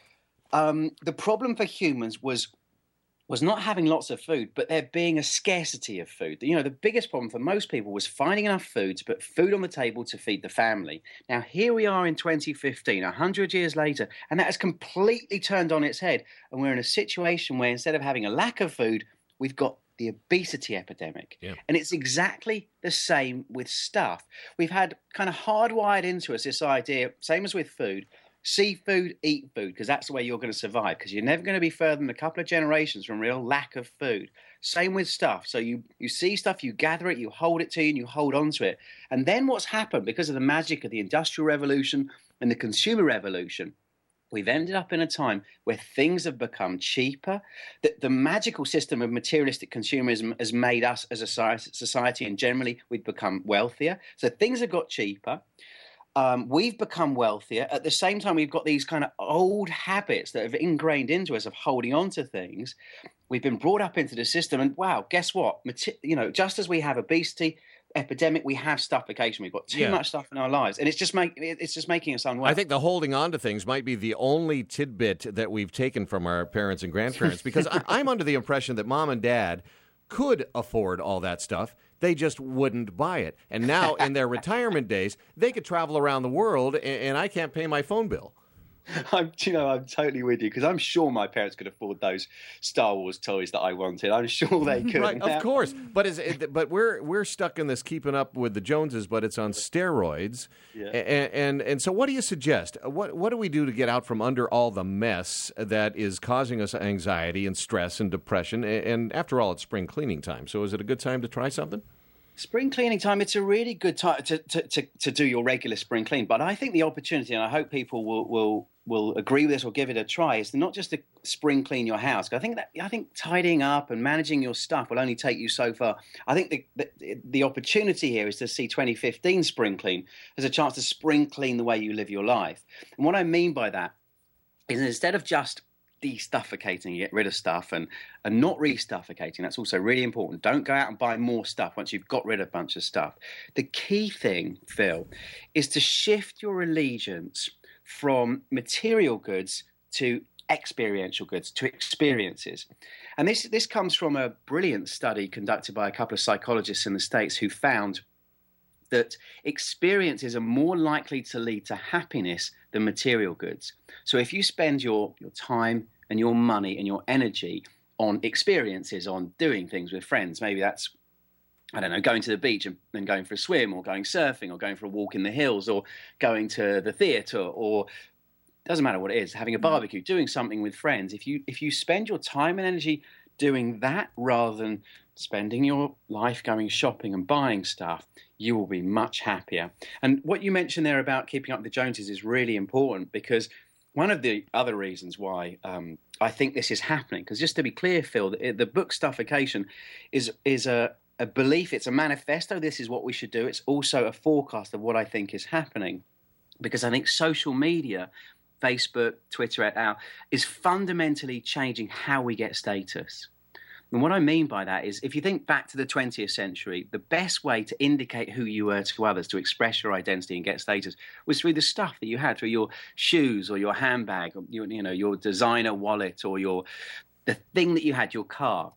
the problem for humans was not having lots of food, but there being a scarcity of food. The biggest problem for most people was finding enough food to put food on the table to feed the family. Now, here we are in 2015, 100 years later, and that has completely turned on its head. And we're in a situation where instead of having a lack of food, we've got the obesity epidemic. Yeah. And it's exactly the same with stuff. We've had kind of hardwired into us this idea, same as with food, see food, eat food, because that's the way you're going to survive, because you're never going to be further than a couple of generations from real lack of food. Same with stuff. So you see stuff, you gather it, you hold it to you, and you hold on to it. And then what's happened, because of the magic of the Industrial Revolution and the Consumer Revolution, we've ended up in a time where things have become cheaper. The magical system of materialistic consumerism has made us as a society, and generally we've become wealthier. So things have got cheaper. We've become wealthier. At the same time, we've got these kind of old habits that have ingrained into us of holding on to things. We've been brought up into the system, and wow, guess what? Just as we have obesity epidemic, we have stuffocation. We've got too much stuff in our lives, and it's just making us unwell. I think the holding on to things might be the only tidbit that we've taken from our parents and grandparents, because I'm under the impression that mom and dad could afford all that stuff. They just wouldn't buy it. And now, in their retirement days, they could travel around the world, and I can't pay my phone bill. I'm totally with you, because I'm sure my parents could afford those Star Wars toys that I wanted. I'm sure they could. Right, of course. But we're stuck in this keeping up with the Joneses, but it's on steroids. Yeah. And so, what do you suggest? What do we do to get out from under all the mess that is causing us anxiety and stress and depression? And after all, it's spring cleaning time. So, is it a good time to try something? Spring cleaning time, it's a really good time to do your regular spring clean. But I think the opportunity, and I hope people will agree with this or give it a try, is not just to spring clean your house. I think tidying up and managing your stuff will only take you so far. I think the opportunity here is to see 2015 spring clean as a chance to spring clean the way you live your life. And what I mean by that is, instead of just de-stuffocating, get rid of stuff and not re-stuffocating. That's also really important. Don't go out and buy more stuff once you've got rid of a bunch of stuff. The key thing, Phil, is to shift your allegiance from material goods to experiential goods, to experiences. And this comes from a brilliant study conducted by a couple of psychologists in the States who found that experiences are more likely to lead to happiness than material goods. So if you spend your time and your money and your energy on experiences, on doing things with friends, maybe that's, I don't know, going to the beach and going for a swim, or going surfing, or going for a walk in the hills, or going to the theatre, or doesn't matter what it is, having a barbecue, doing something with friends. If you spend your time and energy doing that rather than spending your life going shopping and buying stuff, you will be much happier. And what you mentioned there about keeping up with the Joneses is really important, because one of the other reasons why I think this is happening, because just to be clear, Phil, the book Stuffocation is a belief, it's a manifesto, this is what we should do. It's also a forecast of what I think is happening, because I think social media, Facebook, Twitter et al., is fundamentally changing how we get status. And what I mean by that is, if you think back to the 20th century, the best way to indicate who you were to others, to express your identity and get status, was through the stuff that you had, through your shoes or your handbag, or your designer wallet, or the thing that you had, your car.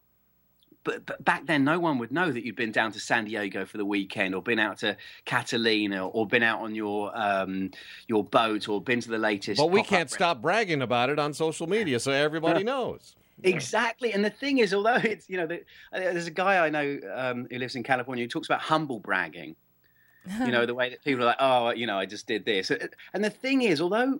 But back then, no one would know that you'd been down to San Diego for the weekend, or been out to Catalina, or been out on your boat, or been to the latest. But we can't stop bragging about it on social media, so everybody knows. Exactly. And the thing is, although it's, there's a guy I know who lives in California who talks about humble bragging, the way that people are like, oh, I just did this. And the thing is, although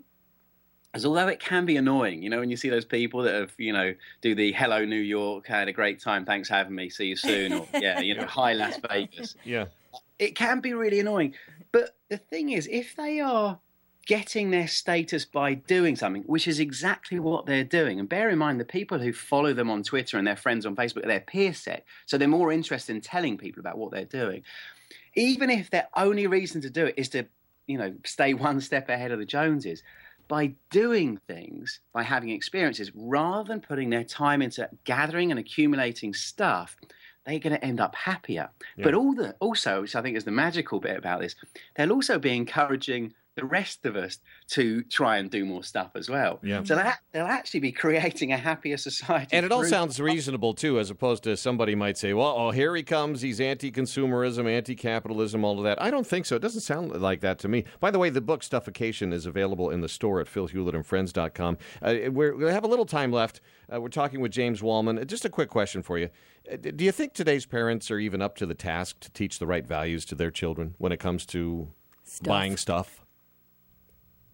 it can be annoying, when you see those people that have, do the hello New York, had a great time, thanks for having me, see you soon, or hi Las Vegas. Yeah. It can be really annoying. But the thing is, if they are getting their status by doing something, which is exactly what they're doing. And bear in mind, the people who follow them on Twitter and their friends on Facebook are their peer set, so they're more interested in telling people about what they're doing. Even if their only reason to do it is to, stay one step ahead of the Joneses, by doing things, by having experiences, rather than putting their time into gathering and accumulating stuff, they're going to end up happier. Yeah. But also, which I think is the magical bit about this, they'll also be encouraging the rest of us to try and do more stuff as well. Yeah. So they'll actually be creating a happier society. And it all sounds reasonable, too, as opposed to somebody might say, well, here he comes, he's anti-consumerism, anti-capitalism, all of that. I don't think so. It doesn't sound like that to me. By the way, the book Stuffocation is available in the store at philhewlettandfriends.com. We have a little time left. We're talking with James Wallman. Just a quick question for you. Do you think today's parents are even up to the task to teach the right values to their children when it comes to buying stuff?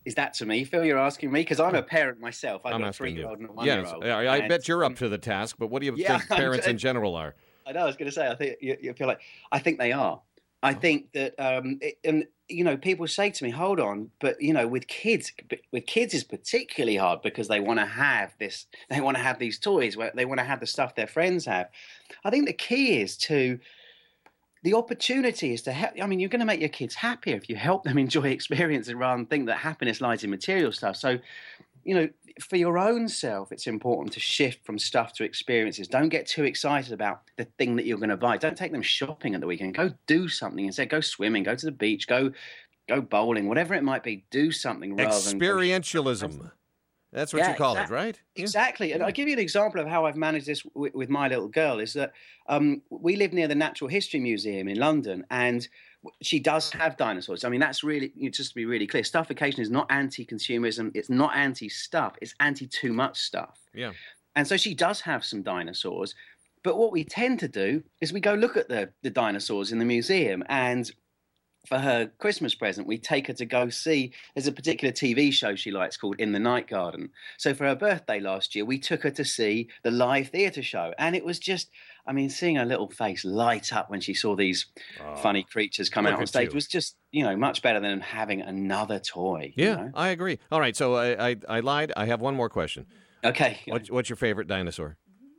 Is that to me, Phil? You're asking me? Because I'm a parent myself. I've I'm got a asking 3-year-old you. and a 1-year-old. Yes, I bet you're up to the task, but what do you think parents in general are? I know. I was going to say. I think you feel like. I think they are. I think that, and people say to me, "Hold on," but with kids is particularly hard because they want to have this. They want to have these toys. Where they want to have the stuff their friends have. I think the key is to. The opportunity is to help. I mean, you're going to make your kids happier if you help them enjoy experiences rather than think that happiness lies in material stuff. So, for your own self, it's important to shift from stuff to experiences. Don't get too excited about the thing that you're going to buy. Don't take them shopping at the weekend. Go do something instead. Go swimming. Go to the beach. Go bowling. Whatever it might be. Do something rather than experientialism. That's what you call it, right? Exactly. And I'll give you an example of how I've managed this with my little girl is that we live near the Natural History Museum in London, and she does have dinosaurs. I mean, that's really, just to be really clear, Stuffication is not anti-consumerism. It's not anti-stuff. It's anti-too much stuff. Yeah. And so she does have some dinosaurs. But what we tend to do is we go look at the dinosaurs in the museum, and for her Christmas present, we take her to go see, there's a particular TV show she likes called In the Night Garden. So for her birthday last year, we took her to see the live theatre show. And it was just, seeing her little face light up when she saw these funny creatures come out on stage was just, much better than having another toy. Yeah, I agree. All right, so I lied. I have one more question. Okay. What's your favorite dinosaur?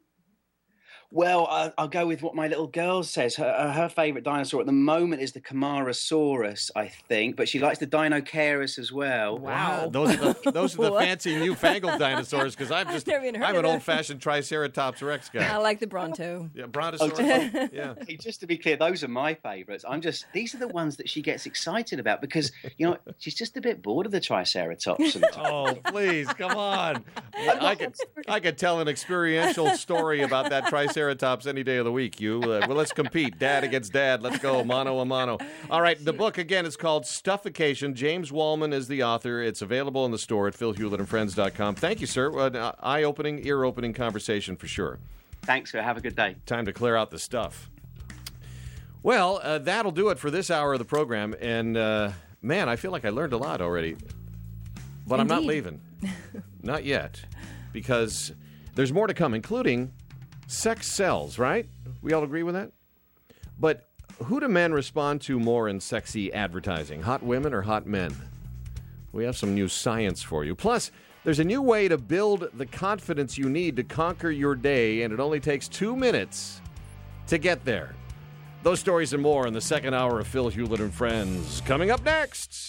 Well, I'll go with what my little girl says. Her favourite dinosaur at the moment is the Camarasaurus, I think, but she likes the Dinocaris as well. Wow. Those are the fancy newfangled dinosaurs, because I'm an old-fashioned Triceratops Rex guy. I like the Bronto. Yeah, Brontosaurus. Yeah. Hey, just to be clear, those are my favourites. These are the ones that she gets excited about because, she's just a bit bored of the Triceratops. Oh, please, come on. I could tell an experiential story about that Triceratops any day of the week. Well, let's compete. Dad against dad. Let's go. Mano a mano. All right. The book, again, is called Stuffication. James Wallman is the author. It's available in the store at philhewlettandfriends.com. Thank you, sir. An eye-opening, ear-opening conversation for sure. Thanks, sir. Have a good day. Time to clear out the stuff. Well, that'll do it for this hour of the program. And, man, I feel like I learned a lot already. But I'm not leaving. Not yet. Because there's more to come, including sex sells, right? We all agree with that? But who do men respond to more in sexy advertising? Hot women or hot men? We have some new science for you. Plus, there's a new way to build the confidence you need to conquer your day, and it only takes 2 minutes to get there. Those stories and more in the second hour of Phil Hewlett and Friends. Coming up next.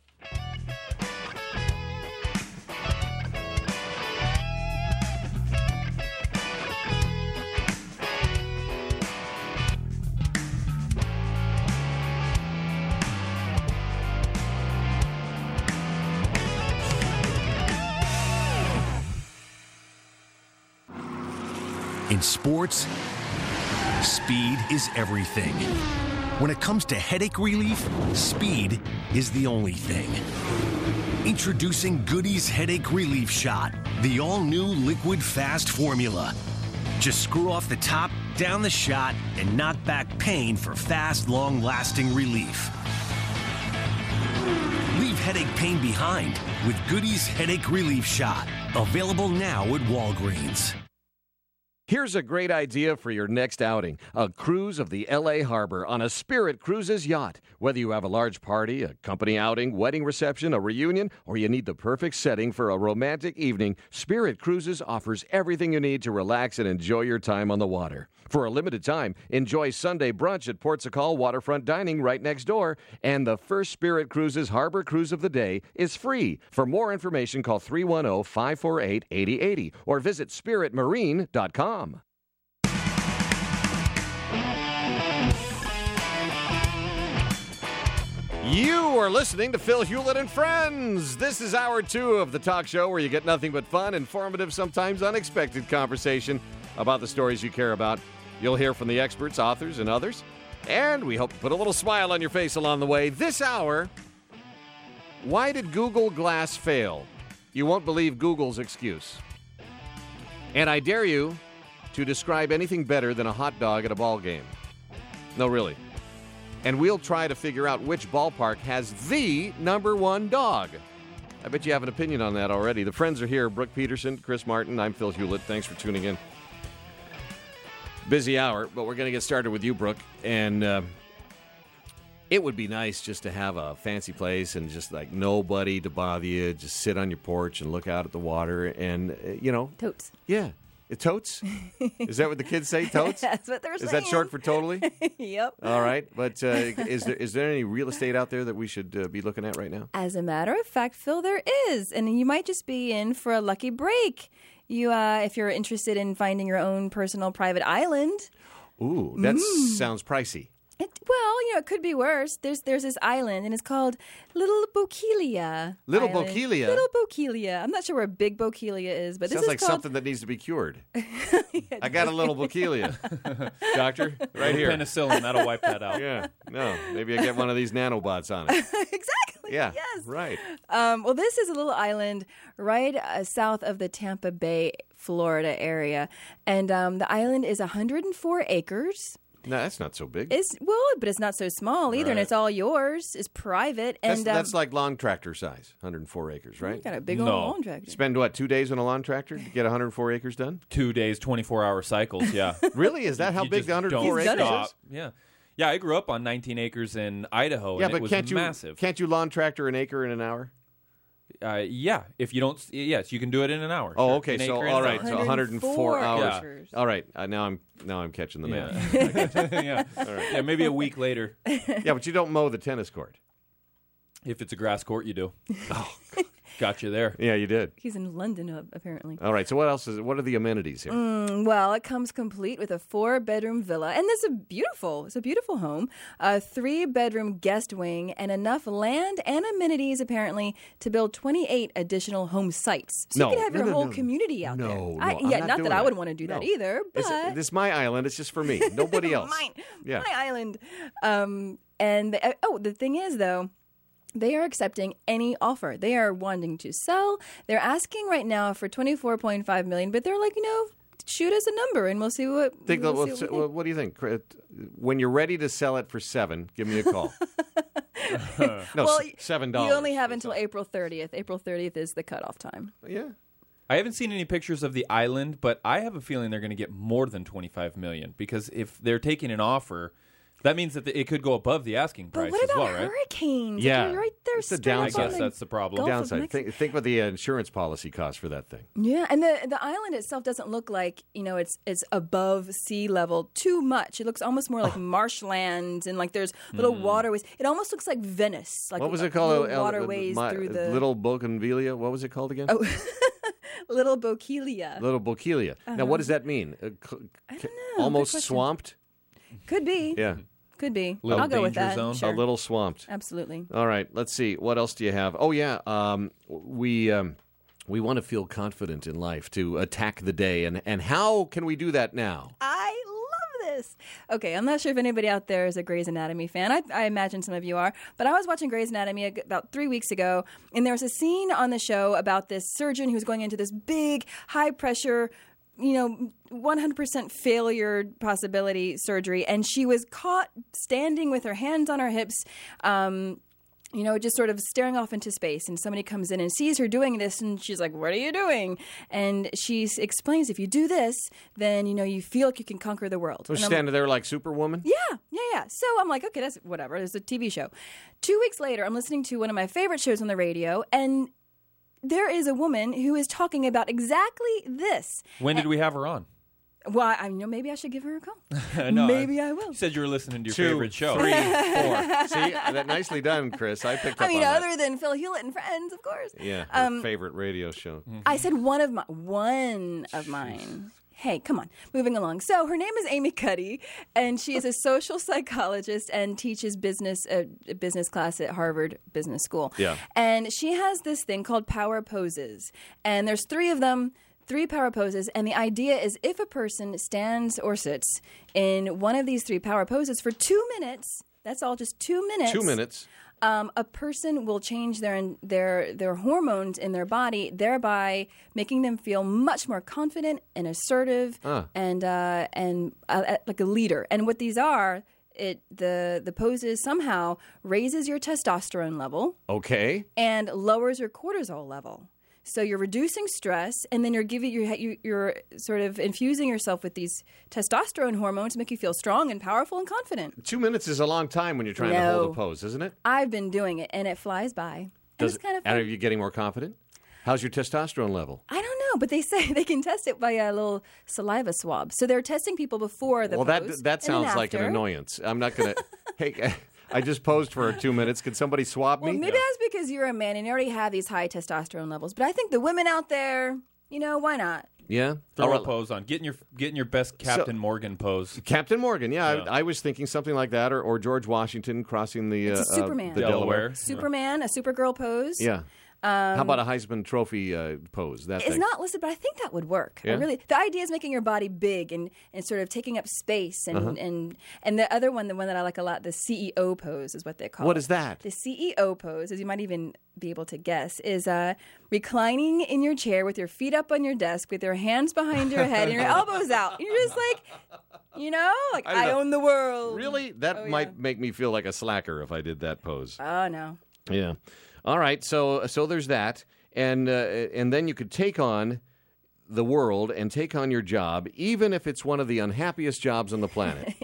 In sports, speed is everything. When it comes to headache relief, speed is the only thing. Introducing Goody's Headache Relief Shot, the all-new liquid fast formula. Just screw off the top, down the shot, and knock back pain for fast, long-lasting relief. Leave headache pain behind with Goody's Headache Relief Shot. Available now at Walgreens. Here's a great idea for your next outing. A cruise of the L.A. Harbor on a Spirit Cruises yacht. Whether you have a large party, a company outing, wedding reception, a reunion, or you need the perfect setting for a romantic evening, Spirit Cruises offers everything you need to relax and enjoy your time on the water. For a limited time, enjoy Sunday brunch at Port Sacal Waterfront Dining right next door. And the first Spirit Cruises Harbor Cruise of the day is free. For more information, call 310-548-8080 or visit spiritmarine.com. You are listening to Phil Hewlett and Friends. This is hour 2 of the talk show where you get nothing but fun, informative, sometimes unexpected conversation about the stories you care about. You'll hear from the experts, authors, and others. And we hope to put a little smile on your face along the way. This hour, why did Google Glass fail? You won't believe Google's excuse. And I dare you to describe anything better than a hot dog at a ball game. No, really. And we'll try to figure out which ballpark has the number 1 dog. I bet you have an opinion on that already. The friends are here. Brooke Peterson, Chris Martin. I'm Phil Hewlett. Thanks for tuning in. Busy hour, but we're going to get started with you, Brooke. And it would be nice just to have a fancy place and just like nobody to bother you. Just sit on your porch and look out at the water and, Totes. Yeah. Totes? Is that what the kids say, totes? That's what they're saying. Is that short for totally? Yep. All right. But is there any real estate out there that we should be looking at right now? As a matter of fact, Phil, there is. And you might just be in for a lucky break. If you're interested in finding your own personal private island. Ooh, that sounds pricey. It could be worse. There's this island, and it's called Little Bokeelia. Little Island. Bokeelia? Little Bokeelia. I'm not sure where Big Bokeelia is, but Sounds this is like called... something that needs to be cured. I got a little Bokeelia. Doctor, right here. Penicillin, that'll wipe that out. Yeah, no. Maybe I get one of these nanobots on it. Exactly. Yeah, Yes. right. This is a little island right south of the Tampa Bay, Florida area. And the island is 104 acres. No, that's not so big. But it's not so small either, and Right. it's all yours. It's private. And That's like lawn tractor size, 104 acres, right? you got a big old lawn tractor. Spend, 2 days on a lawn tractor to get 104 acres done? 2 days, 24-hour cycles, yeah. Really? Is that how You big just the 104 don't acres stop. is? Yeah. Yeah, I grew up on 19 acres in Idaho, Yeah, and but it was can't massive. Can't you lawn tractor an acre in an hour? Yeah, if you don't, yes, you can do it in an hour. Oh, sure. okay. An So acre in all an right. hour. So 104 hours. Yeah. All right. Now I'm catching the math. Yeah. Yeah, maybe a week later. Yeah, but you don't mow the tennis court. If it's a grass court, you do. Oh, got you there. Yeah, you did. He's in London, apparently. All right. So what are the amenities here? Well, it comes complete with a 4-bedroom villa, and it's a beautiful home, a 3-bedroom guest wing, and enough land and amenities apparently to build 28 additional home sites. So you can have your whole community out there. No, I'm not not doing that I that. would want to do that No. either, but This is my island. It's just for me. Nobody else. my island. The thing is though, they are accepting any offer. They are wanting to sell. They're asking right now for $24.5 million, but they're like, shoot us a number and we'll see what. What do you think? When you're ready to sell it for $7, give me a call. No, $7. You only have until April 30th. April 30th is the cutoff time. Yeah. I haven't seen any pictures of the island, but I have a feeling they're going to get more than $25 million because if they're taking an offer, that means that it could go above the asking price But what as about well, right? hurricanes? Yeah. You're right there. It's the straight up downside. I on guess the that's the problem. Gulf of Downside. Mexico. Think what the insurance policy costs for that thing. Yeah, and the island itself doesn't look like it's above sea level too much. It looks almost more like marshlands and like there's little waterways. It almost looks like Venice. Like What was it called? little waterways through the Little Bougainvillea. What was it called again? Oh, Little Bokeelia. Little Bokeelia. Now, what does that mean? I don't know. Almost Good question. swamped? Could be. Yeah. Could be. Little I'll go with danger that. zone. Sure. A little swamped. Absolutely. All right. Let's see. What else do you have? Oh, yeah. We want to feel confident in life to attack the day. And how can we do that now? I love this. Okay, I'm not sure if anybody out there is a Grey's Anatomy fan. I imagine some of you are. But I was watching Grey's Anatomy about 3 weeks ago, and there was a scene on the show about this surgeon who was going into this big, high-pressure 100% failure possibility surgery, and she was caught standing with her hands on her hips, just sort of staring off into space. And somebody comes in and sees her doing this, and she's like, "What are you doing?" And she explains, if you do this, then, you feel like you can conquer the world. So And I'm standing there like Superwoman? Yeah. So I'm like, okay, that's whatever. It's a TV show. 2 weeks later, I'm listening to one of my favorite shows on the radio, and there is a woman who is talking about exactly this. When did we have her on? Well, maybe I should give her a call. No, Maybe I will. You said you were listening to your 2, favorite show. 3, 4. See, that nicely done, Chris. I picked up on that. Other than Phil Hewlett and Friends, of course. Yeah, her favorite radio show. I said one of mine. Hey, come on. Moving along. So her name is Amy Cuddy, and she is a social psychologist and teaches business class at Harvard Business School. Yeah. And she has this thing called power poses. And there's 3 of them, 3 power poses. And the idea is if a person stands or sits in one of these 3 power poses for 2 minutes, that's all, just 2 minutes. 2 minutes. A person will change their hormones in their body, thereby making them feel much more confident and assertive and like a leader. And what these are, the poses somehow raises your testosterone level Okay. and lowers your cortisol level. So you're reducing stress, and then you're sort of infusing yourself with these testosterone hormones to make you feel strong and powerful and confident. 2 minutes is a long time when you're trying to hold a pose, isn't it? I've been doing it, and it flies by. And it's kind of fun. Are you getting more confident? How's your testosterone level? I don't know, but they say they can test it by a little saliva swab. So they're testing people before the pose. That and sounds then like an after. annoyance. I'm not going to. Hey, I just posed for 2 minutes. Can somebody swab me? Well, maybe that's because you're a man and you already have these high testosterone levels. But I think the women out there, why not? Yeah. Throw All a right. pose on. Getting your best Captain Morgan pose. Captain Morgan, yeah. I was thinking something like that, or George Washington crossing the It's a Superman. the Delaware. Superman, a Supergirl pose. Yeah. How about a Heisman Trophy pose? That It's thing. not listed, but I think that would work. Yeah? The idea is making your body big and sort of taking up space. And the other one, the one that I like a lot, the CEO pose is what they call it. What is that? The CEO pose, as you might even be able to guess, is reclining in your chair with your feet up on your desk, with your hands behind your head and your elbows out. You're just like, I own the world. Really? That might make me feel like a slacker if I did that pose. Oh, no. Yeah. All right. So there's that, and then you could take on the world and take on your job, even if it's one of the unhappiest jobs on the planet.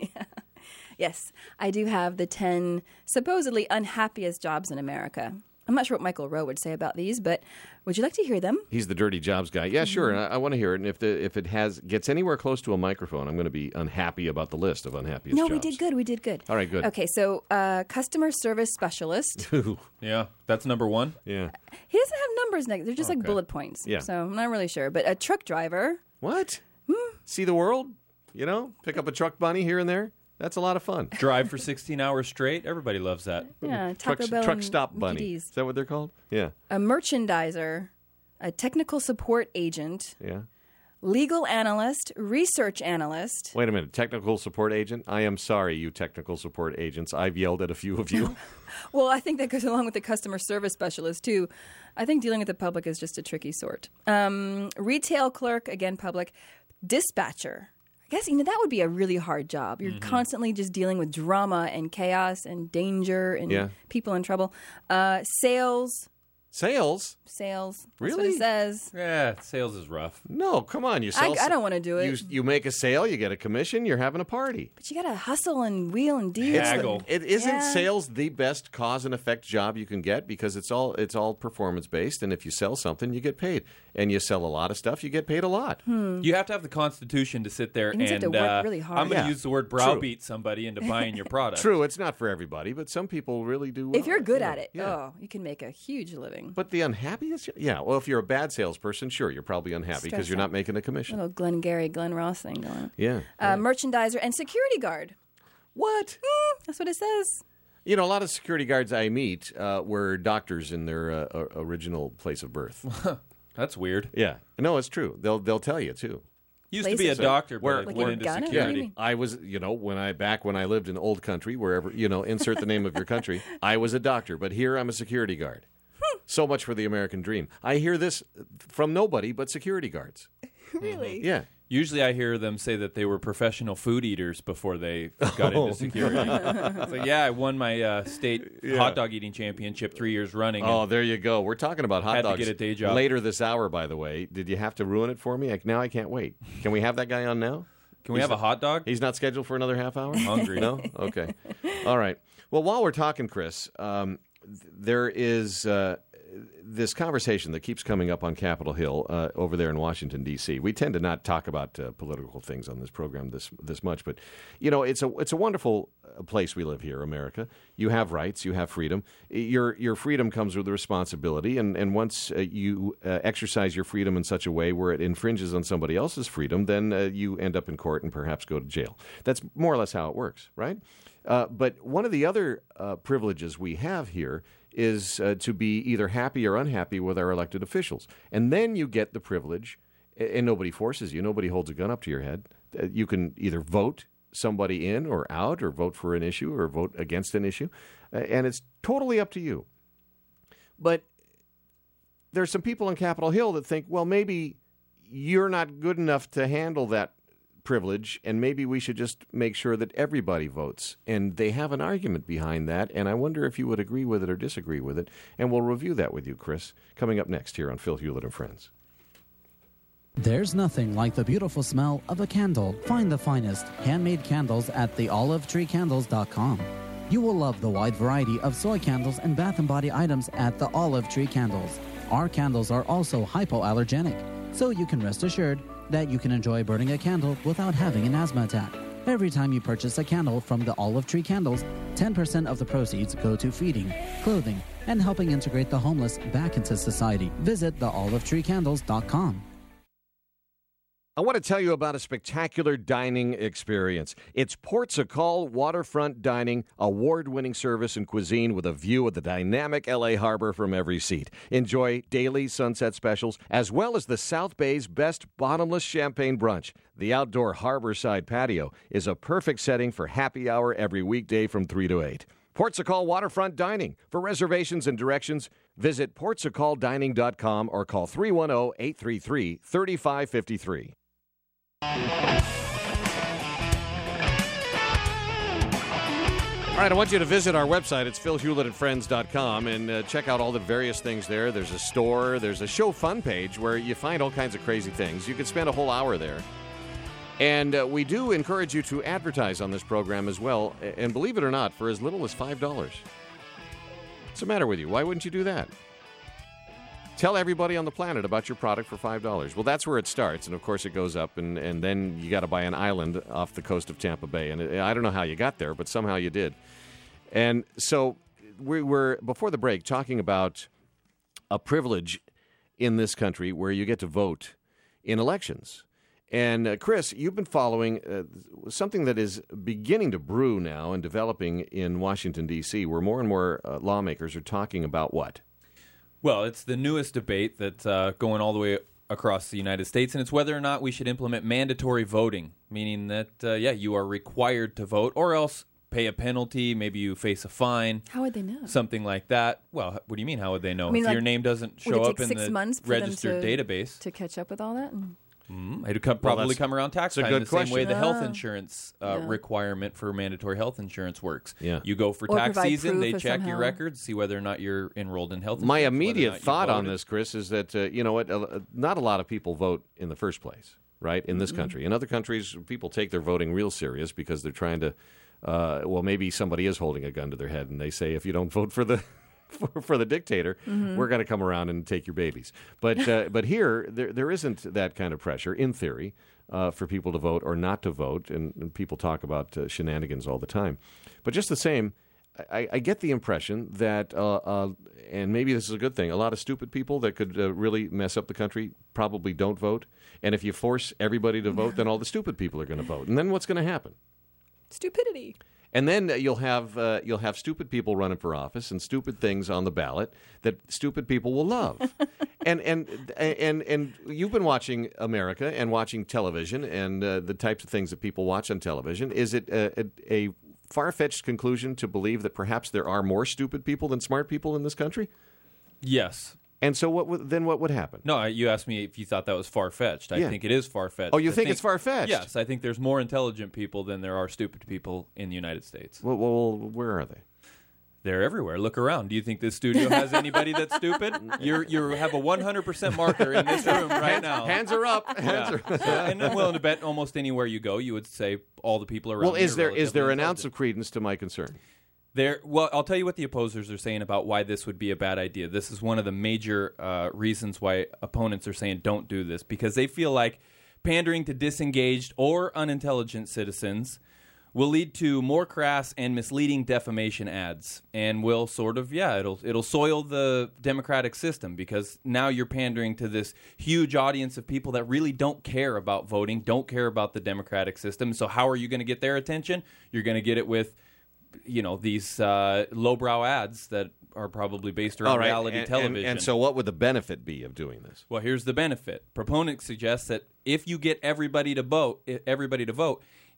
Yes, I do have the 10 supposedly unhappiest jobs in America. I'm not sure what Michael Rowe would say about these, but would you like to hear them? He's the dirty jobs guy. Yeah, sure. And I want to hear it. And if it gets anywhere close to a microphone, I'm going to be unhappy about the list of unhappiest No, jobs. we did good. All right, good. Okay, so customer service specialist. Yeah, that's number one. Yeah. He doesn't have numbers next. They're just like Okay. bullet points. Yeah. So I'm not really sure. But a truck driver. What? See the world? Pick up a truck bunny here and there. That's a lot of fun. Drive for 16 hours straight. Everybody loves that. Yeah, Taco Bell truck and stop bunny. DDs. Is that what they're called? Yeah. A merchandiser. A technical support agent. Yeah. Legal analyst. Research analyst. Wait a minute. Technical support agent? I am sorry, you technical support agents. I've yelled at a few of you. Well, I think that goes along with the customer service specialist, too. I think dealing with the public is just a tricky sort. Retail clerk, again, public. Dispatcher. I guess, that would be a really hard job. You're constantly just dealing with drama and chaos and danger and people in trouble. Sales. Sales? That's Really? what it says. Yeah, sales is rough. No, come on. You sell. I don't want to do it. You make a sale, you get a commission, you're having a party. But you got to hustle and wheel and deal. Haggle. It isn't Yeah. sales the best cause and effect job you can get because it's all performance based, and if you sell something, you get paid, and you sell a lot of stuff, you get paid a lot. You have to have the constitution to sit there You have and to work really hard. I'm going to Yeah. use the word browbeat somebody into buying your product. True, it's not for everybody, but some people really do. Well, If you're good at it, yeah. you can make a huge living. But the unhappiest, well, if you're a bad salesperson, sure, you're probably unhappy because Stress you're not out. making a commission. Little Glenn Ross thing going on. Yeah. Merchandiser and security guard. What? That's what it says. A lot of security guards I meet were doctors in their original place of birth. That's weird. Yeah. No, it's true. They'll tell you too. Used to be a Places. doctor, but Where- I Like went in into Ghana? security. Yeah. I was, when I lived in old country, wherever, insert the name of your country, I was a doctor, but here I'm a security guard. So much for the American dream. I hear this from nobody but security guards. Really? Yeah. Usually I hear them say that they were professional food eaters before they got into security. It's like, I won my state hot dog eating championship 3 years running. Oh, and there you go. We're talking about hot Had to dogs get a day job. later this hour, by the way. Did you have to ruin it for me? Now I can't wait. Can we have that guy on now? Can we have a hot dog? He's not scheduled for another half hour? Hungry. No? Okay. All right. Well, while we're talking, Chris, there is this conversation that keeps coming up on Capitol Hill over there in Washington, D.C. We tend to not talk about political things on this program this much, but, it's a wonderful place we live here, America. You have rights. You have freedom. Your freedom comes with a responsibility, and once you exercise your freedom in such a way where it infringes on somebody else's freedom, then you end up in court and perhaps go to jail. That's more or less how it works, right? But one of the other privileges we have here is to be either happy or unhappy with our elected officials. And then you get the privilege, and nobody forces you, nobody holds a gun up to your head. You can either vote somebody in or out, or vote for an issue or vote against an issue, and it's totally up to you. But there's some people on Capitol Hill that think, well, maybe you're not good enough to handle that privilege, and maybe we should just make sure that everybody votes. And they have an argument behind that, and I wonder if you would agree with it or disagree with it. And we'll review that with you, Chris, coming up next here on Phil Hewlett and Friends. There's nothing like the beautiful smell of a candle. Find the finest handmade candles at theolivetreecandles.com. You will love the wide variety of soy candles and bath and body items at the Olive Tree Candles. Our candles are also hypoallergenic, so you can rest assured that you can enjoy burning a candle without having an asthma attack. Every time you purchase a candle from the Olive Tree Candles, 10% of the proceeds go to feeding, clothing, and helping integrate the homeless back into society. Visit theolivetreecandles.com. I want to tell you about a spectacular dining experience. It's Portugal Waterfront Dining, award-winning service and cuisine with a view of the dynamic L.A. harbor from every seat. Enjoy daily sunset specials, as well as the South Bay's best bottomless champagne brunch. The outdoor harborside patio is a perfect setting for happy hour every weekday from 3 to 8. Portugal Waterfront Dining. For reservations and directions, visit portugaldining.com or call 310-833-3553. All right, I want you to visit our website. It's philhewlettandfriends.com and check out all the various things there. There's a store. There's a show fun page where you find all kinds of crazy things. You could spend a whole hour there. And we do encourage you to advertise on this program as well. And believe it or not, for as little as $5. What's the matter with you? Why wouldn't you do that? Tell everybody on the planet about your product for $5. Well, that's where it starts, and of course it goes up, and then you got to buy an island off the coast of Tampa Bay. And I don't know how you got there, but somehow you did. And so we were, before the break, talking about a privilege in this country where you get to vote in elections. And Chris, you've been following something that is beginning to brew now and developing in Washington, D.C., where more and more lawmakers are talking about what? Well, it's the newest debate that's going all the way across the United States, and it's whether or not we should implement mandatory voting, meaning that, you are required to vote, or else pay a penalty, maybe you face a fine. How would they know? Something like that. Well, what do you mean, how would they know? I mean, if your name doesn't show up in the registered database. To catch up with all that? It'd probably come around tax time, the same way the health insurance requirement for mandatory health insurance works. Yeah. You go for tax season, they check your records, see whether or not you're enrolled in health insurance. My immediate thought on this, Chris, is that, not a lot of people vote in the first place, right, in this country. In other countries, people take their voting real serious because they're trying to, maybe somebody is holding a gun to their head, and they say, if you don't vote for the for the dictator, we're going to come around and take your babies. But here, there isn't that kind of pressure, in theory, for people to vote or not to vote, and people talk about shenanigans all the time. But just the same, I get the impression that, and maybe this is a good thing, a lot of stupid people that could really mess up the country probably don't vote. And if you force everybody to vote, then all the stupid people are going to vote. And then what's going to happen? Stupidity. And then you'll have stupid people running for office and stupid things on the ballot that stupid people will love. and you've been watching America and watching television and the types of things that people watch on television. Is it a far-fetched conclusion to believe that perhaps there are more stupid people than smart people in this country? Yes. And so what would happen? No, you asked me if you thought that was far-fetched. I think it is far-fetched. Oh, you think it's far-fetched? Yes, I think there's more intelligent people than there are stupid people in the United States. Well, where are they? They're everywhere. Look around. Do you think this studio has anybody that's stupid? You have a 100% marker in this room right now. Hands are up. And I'm willing to bet almost anywhere you go, you would say all the people around. Well, is there an ounce of credence to my concern? Well, I'll tell you what the opposers are saying about why this would be a bad idea. This is one of the major reasons why opponents are saying don't do this, because they feel like pandering to disengaged or unintelligent citizens will lead to more crass and misleading defamation ads, and will sort of, it'll soil the democratic system, because now you're pandering to this huge audience of people that really don't care about voting, don't care about the democratic system. So how are you going to get their attention? You're going to get it with these lowbrow ads that are probably based around reality television. And so what would the benefit be of doing this? Well, here's the benefit. Proponents suggest that if you get everybody to vote,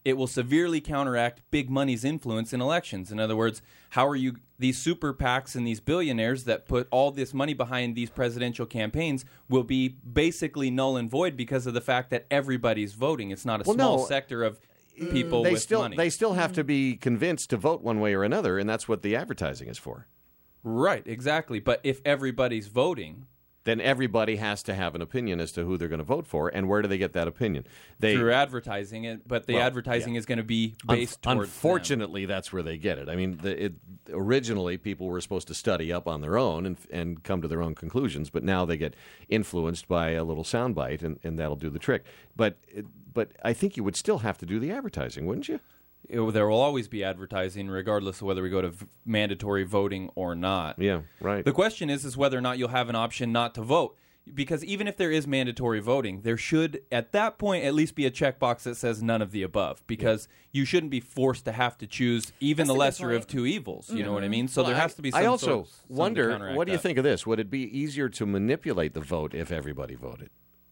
it will severely counteract big money's influence in elections. In other words, how are you, these super PACs and these billionaires that put all this money behind these presidential campaigns will be basically null and void because of the fact that everybody's voting. It's not a small sector of people with money. They still have to be convinced to vote one way or another, and that's what the advertising is for. Right, exactly. But if everybody's voting, then everybody has to have an opinion as to who they're going to vote for, and where do they get that opinion? Through advertising, but the advertising is going to be based towards Unfortunately, that's where they get it. I mean, originally people were supposed to study up on their own and come to their own conclusions, but now they get influenced by a little soundbite, and that'll do the trick. But I think you would still have to do the advertising, wouldn't you? There will always be advertising, regardless of whether we go to mandatory voting or not. Yeah, right. The question is whether or not you'll have an option not to vote. Because even if there is mandatory voting, there should, at that point, at least be a checkbox that says none of the above. Because you shouldn't be forced to have to choose even the lesser of two evils. You know what I mean? So there has to be some I also wonder, to counteract what do you that. think of this? Would it be easier to manipulate the vote if everybody voted?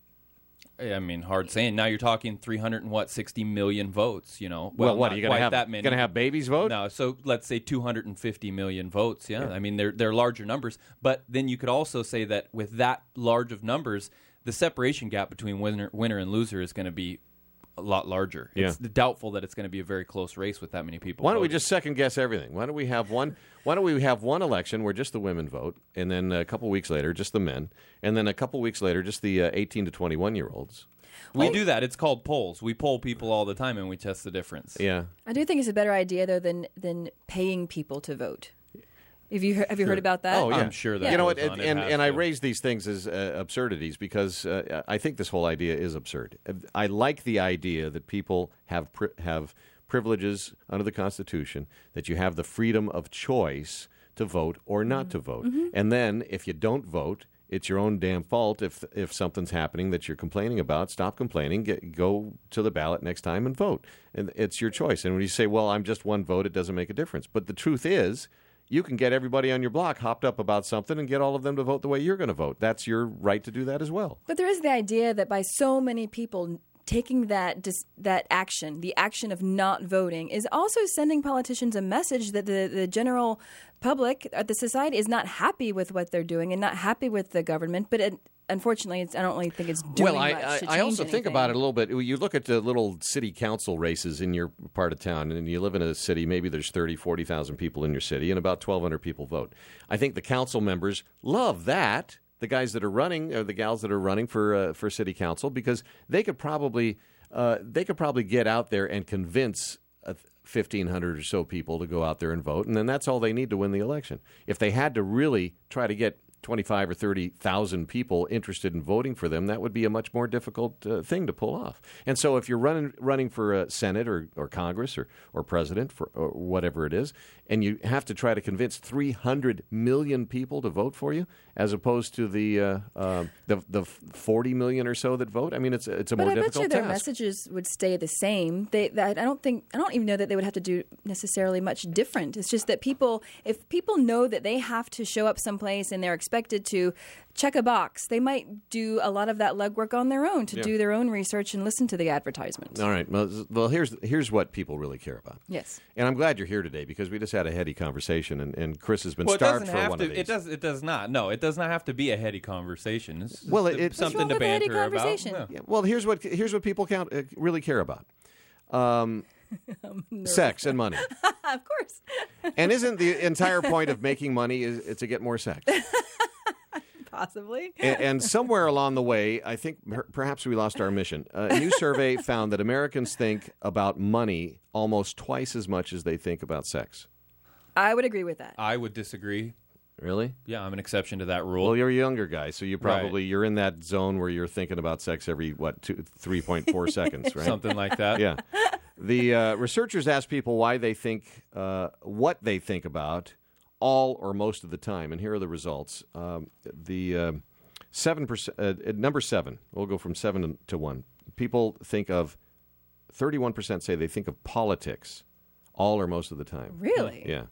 I mean, hard saying. Now you're talking 360 million votes, Well, what, are you going to have babies vote? No, so let's say 250 million votes, yeah. I mean, they're larger numbers. But then you could also say that with that large of numbers, the separation gap between winner and loser is going to be a lot larger. Yeah. It's doubtful that it's going to be a very close race with that many people. Why don't we voting. just second guess everything? Why don't we have one election where just the women vote, and then a couple weeks later just the men, and then a couple weeks later just the 18 to 21-year-olds? We do that. It's called polls. We poll people all the time, and we test the difference. Yeah. I do think it's a better idea, though, than paying people to vote. Have you heard about that? Oh, yeah. I'm sure that You know what? goes on. It has And I to. raise these things as absurdities because I think this whole idea is absurd. I like the idea that people have privileges under the Constitution, that you have the freedom of choice to vote or not to vote. And then if you don't vote, it's your own damn fault if something's happening that you're complaining about. Stop complaining. Go to the ballot next time and vote. And it's your choice. And when you say, well, I'm just one vote, it doesn't make a difference. But the truth is, you can get everybody on your block hopped up about something and get all of them to vote the way you're going to vote. That's your right to do that as well. But there is the idea that by so many people taking that action, the action of not voting, is also sending politicians a message that the general public, the society, is not happy with what they're doing and not happy with the government. But unfortunately, I don't really think it's doing much to change I also think anything. about it a little bit. You look at the little city council races in your part of town, and you live in a city, maybe there's 30, 40,000 people in your city, and about 1,200 people vote. I think the council members love that, the guys that are running, or the gals that are running for city council, because they could probably get out there and convince 1,500 or so people to go out there and vote, and then that's all they need to win the election. If they had to really try to get 25 or 30,000 people interested in voting for them, that would be a much more difficult thing to pull off. And so if you're running for Senate or Congress or president or whatever it is, and you have to try to convince 300 million people to vote for you, as opposed to the 40 million or so that vote, I mean, it's a more difficult task. But I bet you their messages would stay the same. I don't even know that they would have to do necessarily much different. It's just that if people know that they have to show up someplace and they're expected to check a box, they might do a lot of that legwork on their own to do their own research and listen to the advertisements. All right. Well, here's what people really care about. Yes. And I'm glad you're here today because we just had a heady conversation, and Chris has been starved for one of these. It does not. No, it does not have to be a heady conversation. It's it's something to with a heady banter about. conversation? Yeah. Yeah, well, here's what people really care about. Sex and money. Of course. And isn't the entire point of making money is to get more sex? Possibly. And somewhere along the way, I think perhaps we lost our mission. A new survey found that Americans think about money almost twice as much as they think about sex. I would agree with that. I would disagree. Really? Yeah, I'm an exception to that rule. Well, you're a younger guy, so you're in that zone where you're thinking about sex every 3.4 seconds, right? Something like that. Yeah. The researchers asked people why they think, what they think about all or most of the time, and here are the results. 7%, number 7. We'll go from 7 to 1. People think of 31% say they think of politics all or most of the time. Really? Yeah.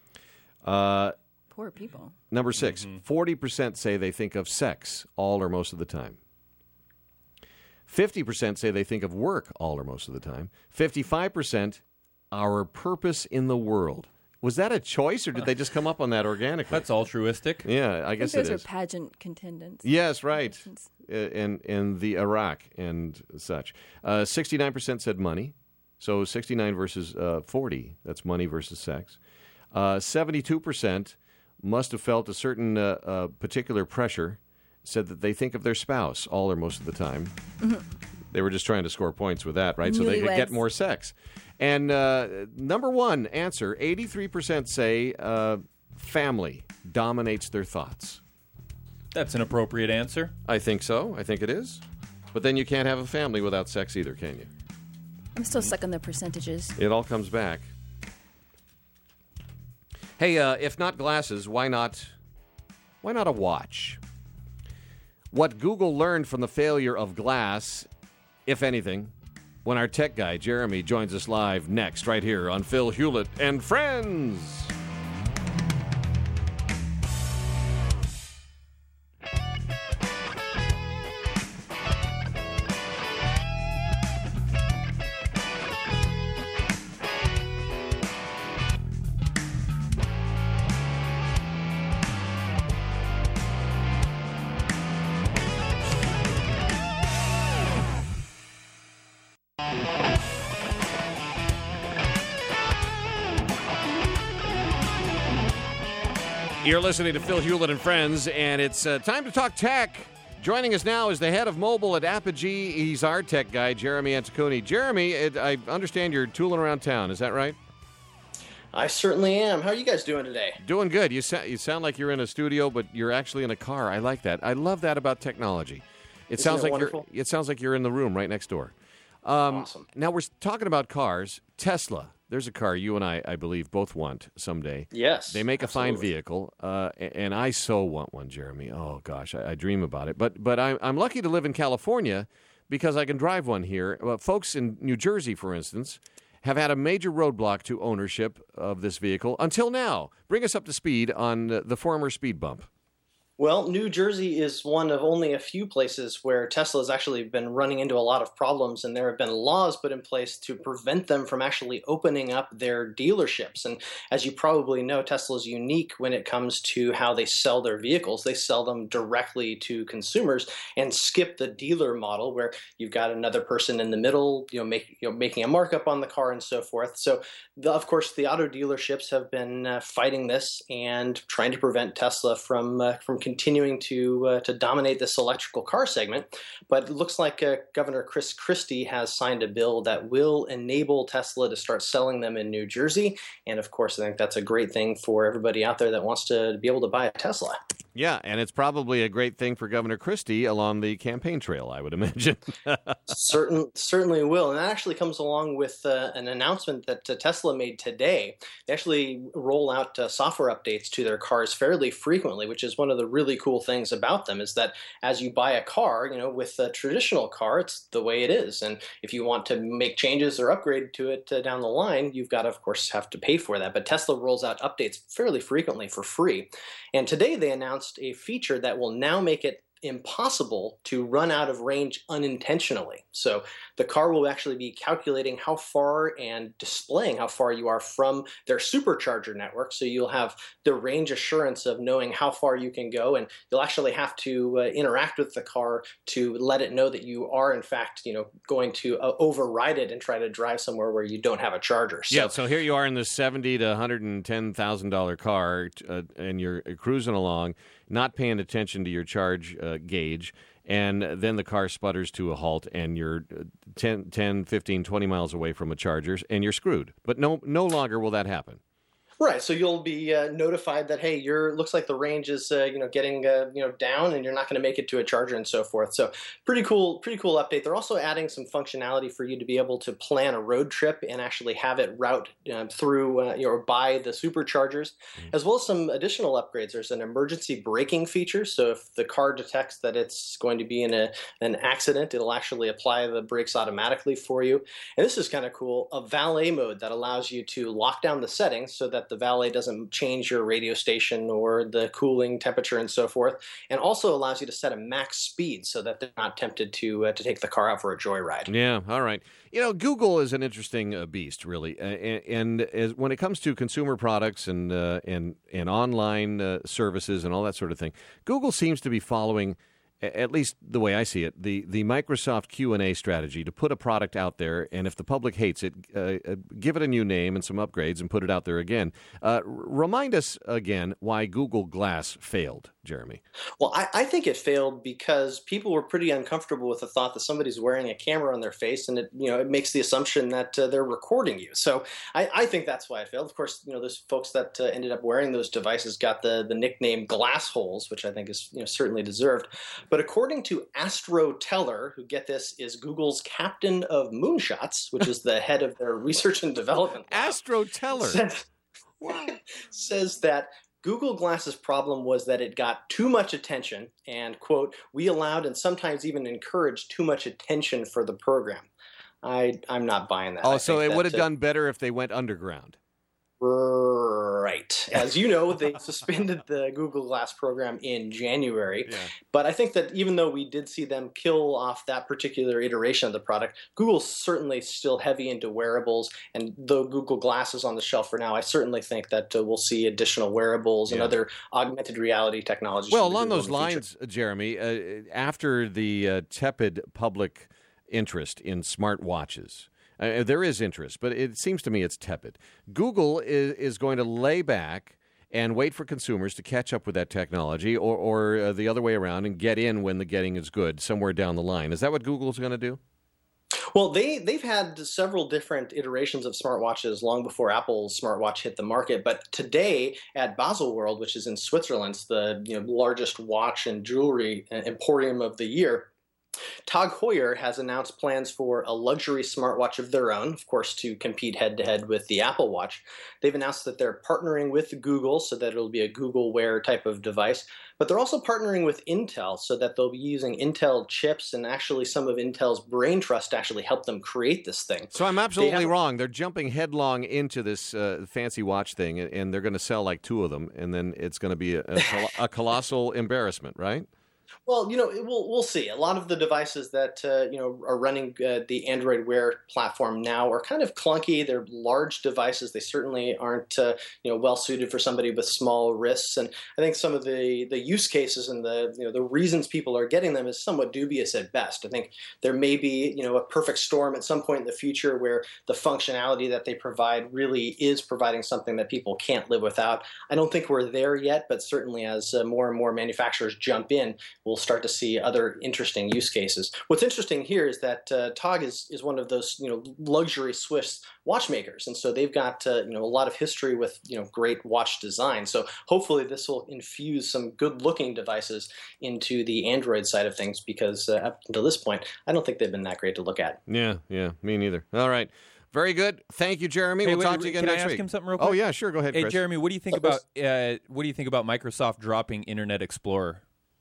Poor people. Number 6, 40% say they think of sex all or most of the time. 50% say they think of work all or most of the time. 55%, our purpose in the world. Was that a choice, or did they just come up on that organically? That's altruistic. Yeah, I guess it is. Those are pageant contendants. Yes, right. In the Iraq and such. 69% said money. So 69 versus 40. That's money versus sex. 72% must have felt a certain particular pressure. Said that they think of their spouse all or most of the time. Mm-hmm. They were just trying to score points with that, right? So they could get more sex. And number one answer, 83% say family dominates their thoughts. That's an appropriate answer. I think so. I think it is. But then you can't have a family without sex either, can you? I'm still stuck on the percentages. It all comes back. Hey, if not glasses, why not a watch? What Google learned from the failure of glass, if anything, when our tech guy, Jeremy, joins us live next, right here on Phil Hewlett and Friends. You're listening to Phil Hewlett and Friends, and it's time to talk tech. Joining us now is the head of mobile at Apogee. He's our tech guy, Jeremy Anticoni. Jeremy, I understand you're tooling around town. Is that right? I certainly am. How are you guys doing today? Doing good. You sound like you're in a studio, but you're actually in a car. I like that. I love that about technology. It sounds like you're in the room right next door. Awesome. Now we're talking about cars. Tesla. There's a car you and I believe, both want someday. Yes. They make absolutely. a fine vehicle, and I so want one, Jeremy. Oh, gosh, I dream about it. But I'm lucky to live in California because I can drive one here. Folks in New Jersey, for instance, have had a major roadblock to ownership of this vehicle until now. Bring us up to speed on the former speed bump. Well, New Jersey is one of only a few places where Tesla has actually been running into a lot of problems, and there have been laws put in place to prevent them from actually opening up their dealerships. And as you probably know, Tesla is unique when it comes to how they sell their vehicles. They sell them directly to consumers and skip the dealer model where you've got another person in the middle, making a markup on the car and so forth. So, of course, the auto dealerships have been fighting this and trying to prevent Tesla from continuing to dominate this electrical car segment. But it looks like Governor Chris Christie has signed a bill that will enable Tesla to start selling them in New Jersey. And of course, I think that's a great thing for everybody out there that wants to be able to buy a Tesla. Yeah, and it's probably a great thing for Governor Christie along the campaign trail, I would imagine. Certainly will. And that actually comes along with an announcement that Tesla made today. They actually roll out software updates to their cars fairly frequently, which is one of the really cool things about them, is that as you buy a car, with a traditional car, it's the way it is. And if you want to make changes or upgrade to it down the line, you've got to, of course, have to pay for that. But Tesla rolls out updates fairly frequently for free. And today they announced a feature that will now make it impossible to run out of range unintentionally. So the car will actually be calculating how far and displaying how far you are from their supercharger network. So you'll have the range assurance of knowing how far you can go, and you'll actually have to interact with the car to let it know that you are in fact, going to override it and try to drive somewhere where you don't have a charger. So, yeah. So here you are in this $70,000 to $110,000 car, and you're cruising along, not paying attention to your charge gauge, and then the car sputters to a halt, and you're 10, 15, 20 miles away from a charger, and you're screwed. But no longer will that happen. Right, so you'll be notified that, hey, looks like the range is getting down, and you're not going to make it to a charger and so forth. So pretty cool update. They're also adding some functionality for you to be able to plan a road trip and actually have it route through or by the superchargers, as well as some additional upgrades. There's an emergency braking feature, so if the car detects that it's going to be in an accident, it'll actually apply the brakes automatically for you. And this is kind of cool, a valet mode that allows you to lock down the settings so that that the valet doesn't change your radio station or the cooling temperature and so forth, and also allows you to set a max speed so that they're not tempted to take the car out for a joyride. Yeah, all right. Google is an interesting beast, really, and when it comes to consumer products and online services and all that sort of thing, Google seems to be following, at least the way I see it, the Microsoft Q&A strategy to put a product out there, and if the public hates it, give it a new name and some upgrades and put it out there again. Remind us again why Google Glass failed, Jeremy. Well, I think it failed because people were pretty uncomfortable with the thought that somebody's wearing a camera on their face, and it makes the assumption that they're recording you. So I think that's why it failed. Of course, those folks that ended up wearing those devices got the nickname glass holes, which I think is certainly deserved. But according to Astro Teller, who, get this, is Google's captain of moonshots, which is the head of their research and development lab, Astro Teller says that Google Glass's problem was that it got too much attention and, quote, we allowed and sometimes even encouraged too much attention for the program. I'm not buying that. Oh, so it would have done better if they went underground. Right. As you know, they suspended the Google Glass program in January. Yeah. But I think that even though we did see them kill off that particular iteration of the product, Google's certainly still heavy into wearables. And though Google Glass is on the shelf for now, I certainly think that we'll see additional wearables and other augmented reality technologies. Well, along those lines, Jeremy, after the tepid public interest in smartwatches, there is interest, but it seems to me it's tepid. Google is going to lay back and wait for consumers to catch up with that technology or the other way around and get in when the getting is good somewhere down the line. Is that what Google's going to do? Well, they've had several different iterations of smartwatches long before Apple's smartwatch hit the market. But today at Baselworld, which is in Switzerland, it's the largest watch and jewelry emporium of the year, TAG Heuer has announced plans for a luxury smartwatch of their own, of course, to compete head-to-head with the Apple Watch. They've announced that they're partnering with Google so that it'll be a Google Wear type of device, but they're also partnering with Intel so that they'll be using Intel chips and actually some of Intel's brain trust to actually help them create this thing. So I'm absolutely wrong. They're jumping headlong into this fancy watch thing, and they're going to sell like 2 of them, and then it's going to be a colossal embarrassment, right? Well, we'll see. A lot of the devices that are running the Android Wear platform now are kind of clunky. They're large devices. They certainly aren't well suited for somebody with small wrists. And I think some of the use cases and the reasons people are getting them is somewhat dubious at best. I think there may be a perfect storm at some point in the future where the functionality that they provide really is providing something that people can't live without. I don't think we're there yet, but certainly as more and more manufacturers jump in, we'll start to see other interesting use cases. What's interesting here is that TAG is one of those luxury Swiss watchmakers, and so they've got a lot of history with great watch design. So hopefully this will infuse some good-looking devices into the Android side of things, because up until this point, I don't think they've been that great to look at. Yeah, me neither. All right. Very good. Thank you, Jeremy. We'll talk to you again next week. Can I ask him something real quick? Oh, yeah, sure. Go ahead, Chris. Hey, Jeremy, what do you think about Microsoft dropping Internet Explorer?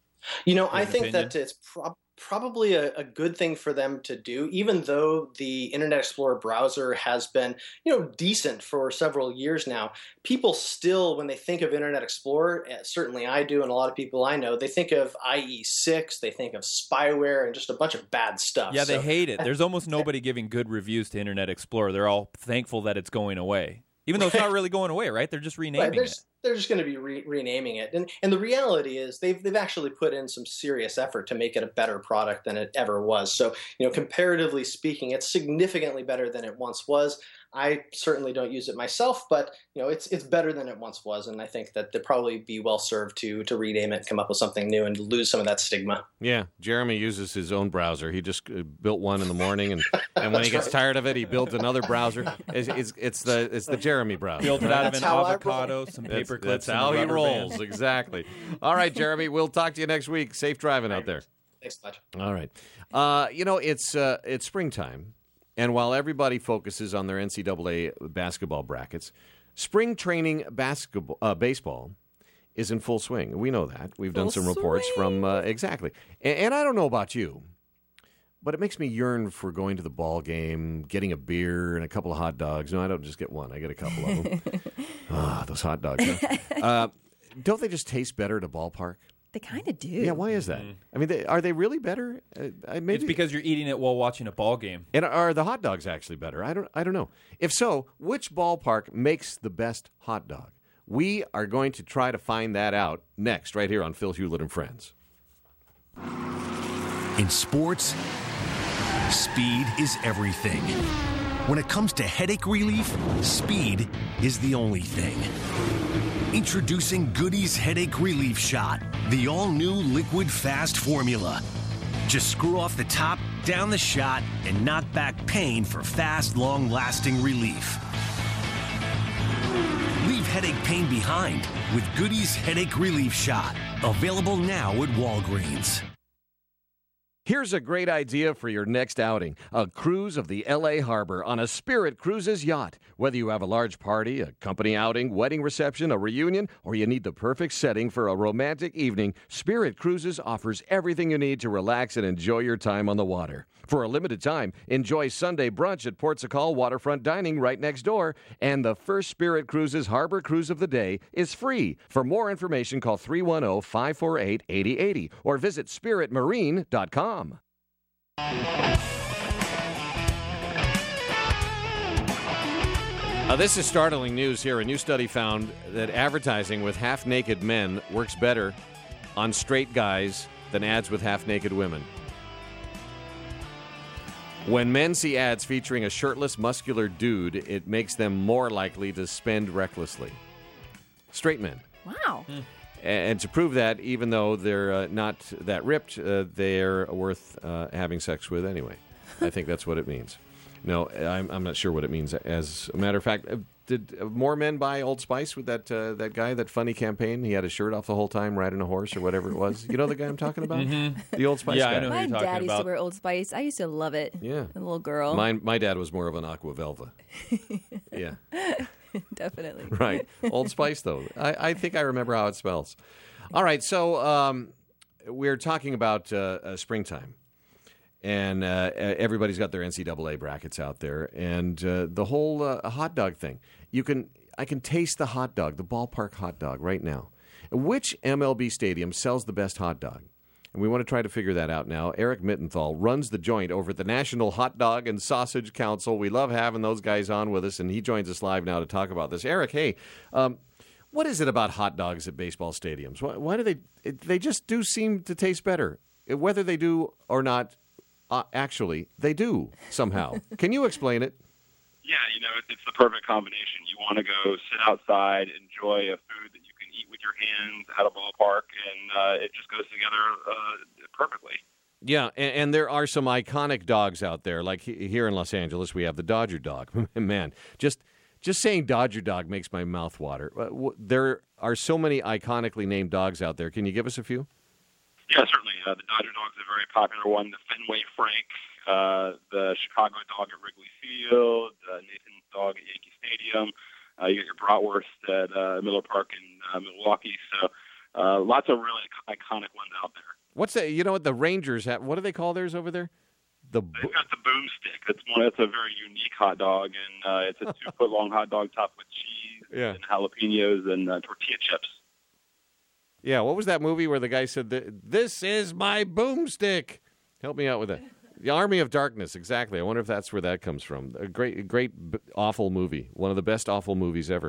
I think that it's probably a good thing for them to do, even though the Internet Explorer browser has been, decent for several years now. People still, when they think of Internet Explorer, certainly I do, and a lot of people I know, they think of IE6, they think of spyware, and just a bunch of bad stuff. Yeah, they hate it. There's almost nobody giving good reviews to Internet Explorer. They're all thankful that it's going away. Even though it's not really going away, right? They're just renaming it. They're just going to be renaming it. And the reality is they've actually put in some serious effort to make it a better product than it ever was. So, comparatively speaking, it's significantly better than it once was. I certainly don't use it myself, but it's better than it once was, and I think that they'd probably be well served to rename it, come up with something new, and lose some of that stigma. Yeah, Jeremy uses his own browser. He just built one in the morning, and when he gets tired of it, he builds another browser. It's the Jeremy browser. Built it out of an avocado, some paper clips. That's how he rolls. Exactly. All right, Jeremy. We'll talk to you next week. Safe driving out there. Thanks much. All right. It's springtime. And while everybody focuses on their NCAA basketball brackets, spring training baseball is in full swing. We know that. We've done some reports from exactly. And I don't know about you, But it makes me yearn for going to the ball game, getting a beer and a couple of hot dogs. No, I don't just get one. I get a couple of them. Those hot dogs. Huh? Don't they just taste better at a ballpark? They kind of do. Yeah, why is that? I mean, are they really better? Maybe It's because you're eating it while watching a ball game. And are the hot dogs actually better? I don't know. If so, which ballpark makes the best hot dog? We are going to try to find that out next, right here on Phil Hewlett and Friends. In sports, speed is everything. When it comes to headache relief, speed is the only thing. Introducing Goody's Headache Relief Shot, the all-new liquid fast formula. Just screw off the top, down the shot, and knock back pain for fast, long-lasting relief. Leave headache pain behind with Goody's Headache Relief Shot. Available now at Walgreens. Here's a great idea for your next outing. A cruise of the L.A. Harbor on a Spirit Cruises yacht. Whether you have a large party, a company outing, wedding reception, a reunion, or you need the perfect setting for a romantic evening, Spirit Cruises offers everything you need to relax and enjoy your time on the water. For a limited time, enjoy Sunday brunch at Port Sacal Waterfront Dining right next door, and the first Spirit Cruises Harbor Cruise of the day is free. For more information, call 310-548-8080 or visit spiritmarine.com. This is startling news here. A new study found that advertising with half-naked men works better on straight guys than ads with half-naked women. When men see ads featuring a shirtless, muscular dude, it makes them more likely to spend recklessly. Straight men. Wow. And to prove that, even though they're not that ripped, they're worth having sex with anyway. I think that's what it means. No, I'm not sure what it means. As a matter of fact, did more men buy Old Spice with that guy, that funny campaign? He had his shirt off the whole time, riding a horse or whatever it was. You know the guy I'm talking about? Mm-hmm. The Old Spice guy. I know who My you're talking dad used about. to wear Old Spice. I used to love it. Yeah. A little girl. My dad was more of an Aqua Velva. Yeah. Definitely. Right. Old Spice, though. I think I remember how it smells. All right, so we're talking about springtime. And everybody's got their NCAA brackets out there. And the whole hot dog thing. I can taste the hot dog, the ballpark hot dog right now. Which MLB stadium sells the best hot dog? And we want to try to figure that out now. Eric Mittenthal runs the joint over at the National Hot Dog and Sausage Council. We love having those guys on with us, and he joins us live now to talk about this. Eric, hey, what is it about hot dogs at baseball stadiums? Why do they just do seem to taste better? Whether they do or not, actually, they do somehow. Can you explain it? Yeah, it's the perfect combination. You want to go sit outside, enjoy a food that you can eat with your hands at a ballpark, and it just goes together perfectly. Yeah, and there are some iconic dogs out there. Like here in Los Angeles, we have the Dodger dog. Man, just saying Dodger dog makes my mouth water. There are so many iconically named dogs out there. Can you give us a few? Yeah, certainly. The Dodger dog's a very popular one. The Fenway Frank, the Chicago dog at Wrigley Field, Nathan's dog at Yankee Stadium. You got your Bratwurst at Miller Park in Milwaukee. So lots of really iconic ones out there. What's that? You know what the Rangers have? What do they call theirs over there? They've got the Boomstick. That's a very unique hot dog, and it's a 2-foot-long hot dog topped with cheese and jalapenos and tortilla chips. Yeah, what was that movie where the guy said, "This is my boomstick"? Help me out with that. The Army of Darkness, exactly. I wonder if that's where that comes from. A great, awful movie. One of the best awful movies ever.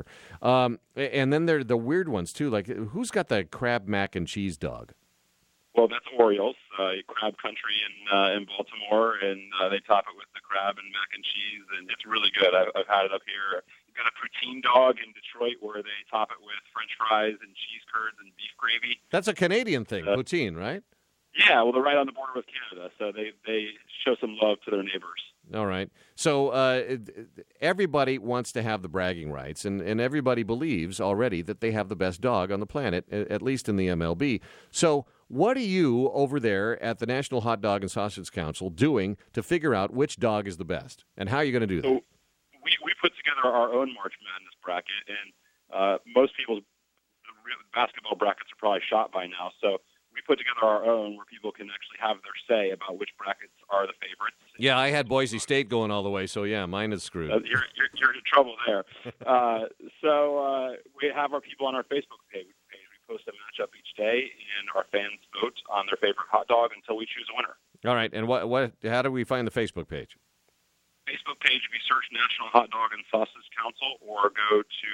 And then there are the weird ones, too. Like, who's got the crab mac and cheese dog? Well, that's Orioles, crab country in Baltimore, and they top it with the crab and mac and cheese, and it's really good. I've had it up here. You've got a poutine dog in Detroit where they top it with French fries and cheese curds and beef gravy. That's a Canadian thing, poutine, right? Yeah, well, they're right on the border with Canada, so they show some love to their neighbors. All right. So everybody wants to have the bragging rights, and everybody believes already that they have the best dog on the planet, at least in the MLB. So what are you over there at the National Hot Dog and Sausage Council doing to figure out which dog is the best, and how are you going to do that? So we put together our own March Madness bracket, and most people's basketball brackets are probably shot by now, so we put together our own where people can actually have their say about which brackets are the favorites. Yeah, I had Boise State going all the way, so yeah, mine is screwed. You're in trouble there. So we have our people on our Facebook page. We post a matchup each day, and our fans vote on their favorite hot dog until we choose a winner. All right, and how do we find the Facebook page? Facebook page, if you search National Hot Dog and Sausage Council or go to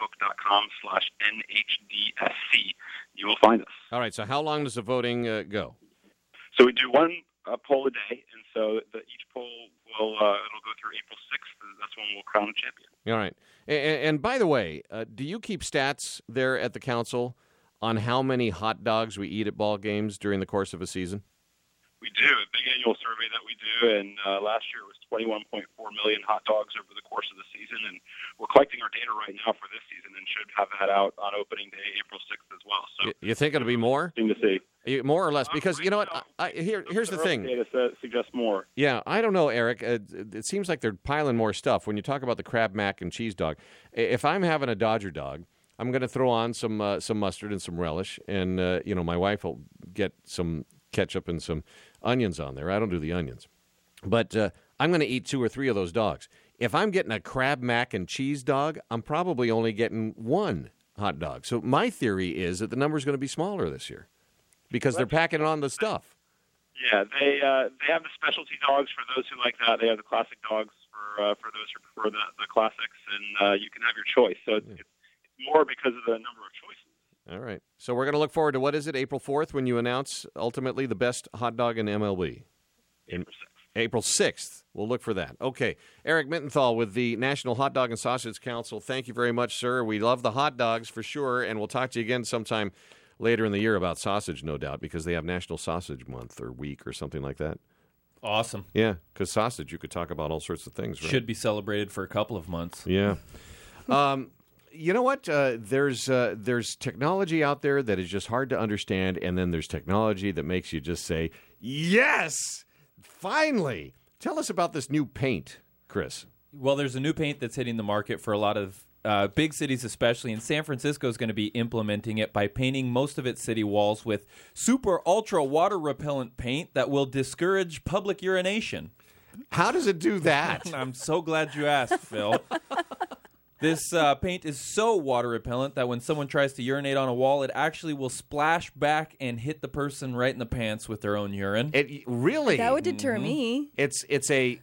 facebook.com/NHDSC, you will find us. All right, so how long does the voting go? So we do one poll a day, and so each poll will it'll go through April 6th. That's when we'll crown a champion. All right. And by the way, do you keep stats there at the council on how many hot dogs we eat at ball games during the course of a season? We do. A big annual survey that we do, and last year it was 21.4 million hot dogs over the course of the season, and we're collecting our data right now for this season and should have that out on opening day, April 6th as well. So you think it'll be more? Interesting to see. More or less, because you know what? Here's the thing. Data suggests more. Yeah, I don't know, Eric. It seems like they're piling more stuff. When you talk about the crab mac and cheese dog, if I'm having a Dodger dog, I'm going to throw on some mustard and some relish, and my wife will get some ketchup and some onions on there. I don't do the onions, but I'm going to eat 2 or 3 of those dogs. If I'm getting a crab mac and cheese dog, I'm probably only getting 1 hot dog. So my theory is that the number is going to be smaller this year because they're packing it on the stuff. Yeah, they have the specialty dogs for those who like that. They have the classic dogs for those who prefer the classics, and you can have your choice. So it's more because of the number of choices. All right. So we're going to look forward to, what is it, April 4th, when you announce ultimately the best hot dog in MLB? April 6th. We'll look for that. Okay. Eric Mittenthal with the National Hot Dog and Sausage Council. Thank you very much, sir. We love the hot dogs for sure, and we'll talk to you again sometime later in the year about sausage, no doubt, because they have National Sausage Month or Week or something like that. Awesome. Yeah, because sausage, you could talk about all sorts of things, right? Should be celebrated for a couple of months. Yeah. You know what? There's technology out there that is just hard to understand, and then there's technology that makes you just say, yes, finally. Tell us about this new paint, Chris. Well, there's a new paint that's hitting the market for a lot of big cities, especially, and San Francisco is going to be implementing it by painting most of its city walls with super ultra water repellent paint that will discourage public urination. How does it do that? I'm so glad you asked, Phil. This paint is so water repellent that when someone tries to urinate on a wall, it actually will splash back and hit the person right in the pants with their own urine. Really? That would deter me. It's a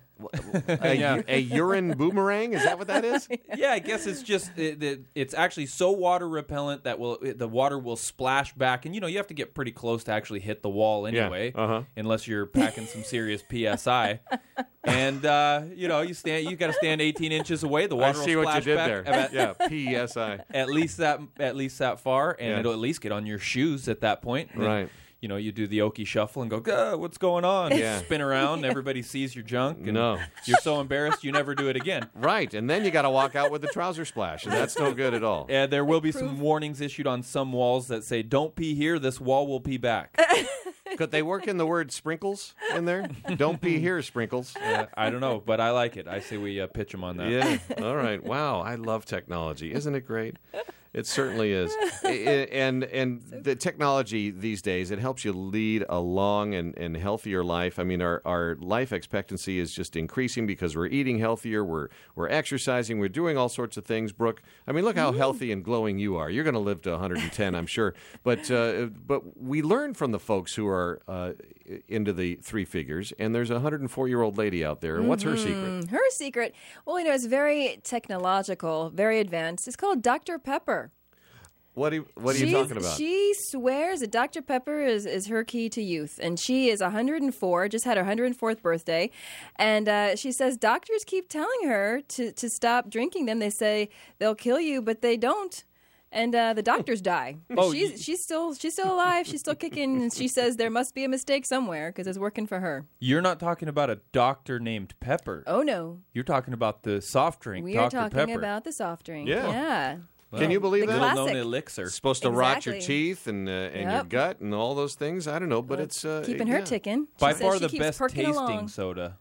urine boomerang? Is that what that is? Yeah, I guess it's just it's actually so water repellent that the water will splash back, and you have to get pretty close to actually hit the wall anyway, unless you're packing some serious PSI. And you got to stand 18 inches away. The water will splash back. I see what you did there. PSI. At least that far, and it'll at least get on your shoes at that point. Right. You do the Okie shuffle and go, what's going on? Yeah. Spin around, everybody sees your junk. And no. You're so embarrassed you never do it again. Right, and then you got to walk out with the trouser splash, and that's no good at all. There will be some warnings issued on some walls that say, don't pee here, this wall will pee back. Could they work in the word sprinkles in there? Don't pee here, sprinkles. I don't know, but I like it. I say we pitch them on that. Yeah, all right. Wow, I love technology. Isn't it great? It certainly is. And the technology these days, it helps you lead a long and healthier life. I mean, our life expectancy is just increasing because we're eating healthier, we're exercising, we're doing all sorts of things. Brooke, I mean, look how healthy and glowing you are. You're going to live to 110, I'm sure. But we learn from the folks who are into the 3 figures, and there's a 104-year-old lady out there. And what's her secret? Her secret, well, it's very technological, very advanced. It's called Dr. Pepper. What are you talking about? She swears that Dr. Pepper is her key to youth, and she is 104, just had her 104th birthday, and she says doctors keep telling her to stop drinking them. They say they'll kill you, but they don't. And the doctors die. She's still alive. She's still kicking. And she says there must be a mistake somewhere because it's working for her. You're not talking about a doctor named Pepper. Oh, no. You're talking about the soft drink, We Dr. are talking Pepper. about the soft drink. Yeah. Can you believe that? Little known elixir. It's supposed to rot your teeth and your gut and all those things. I don't know, but it's keeping her ticking. By far the best tasting soda.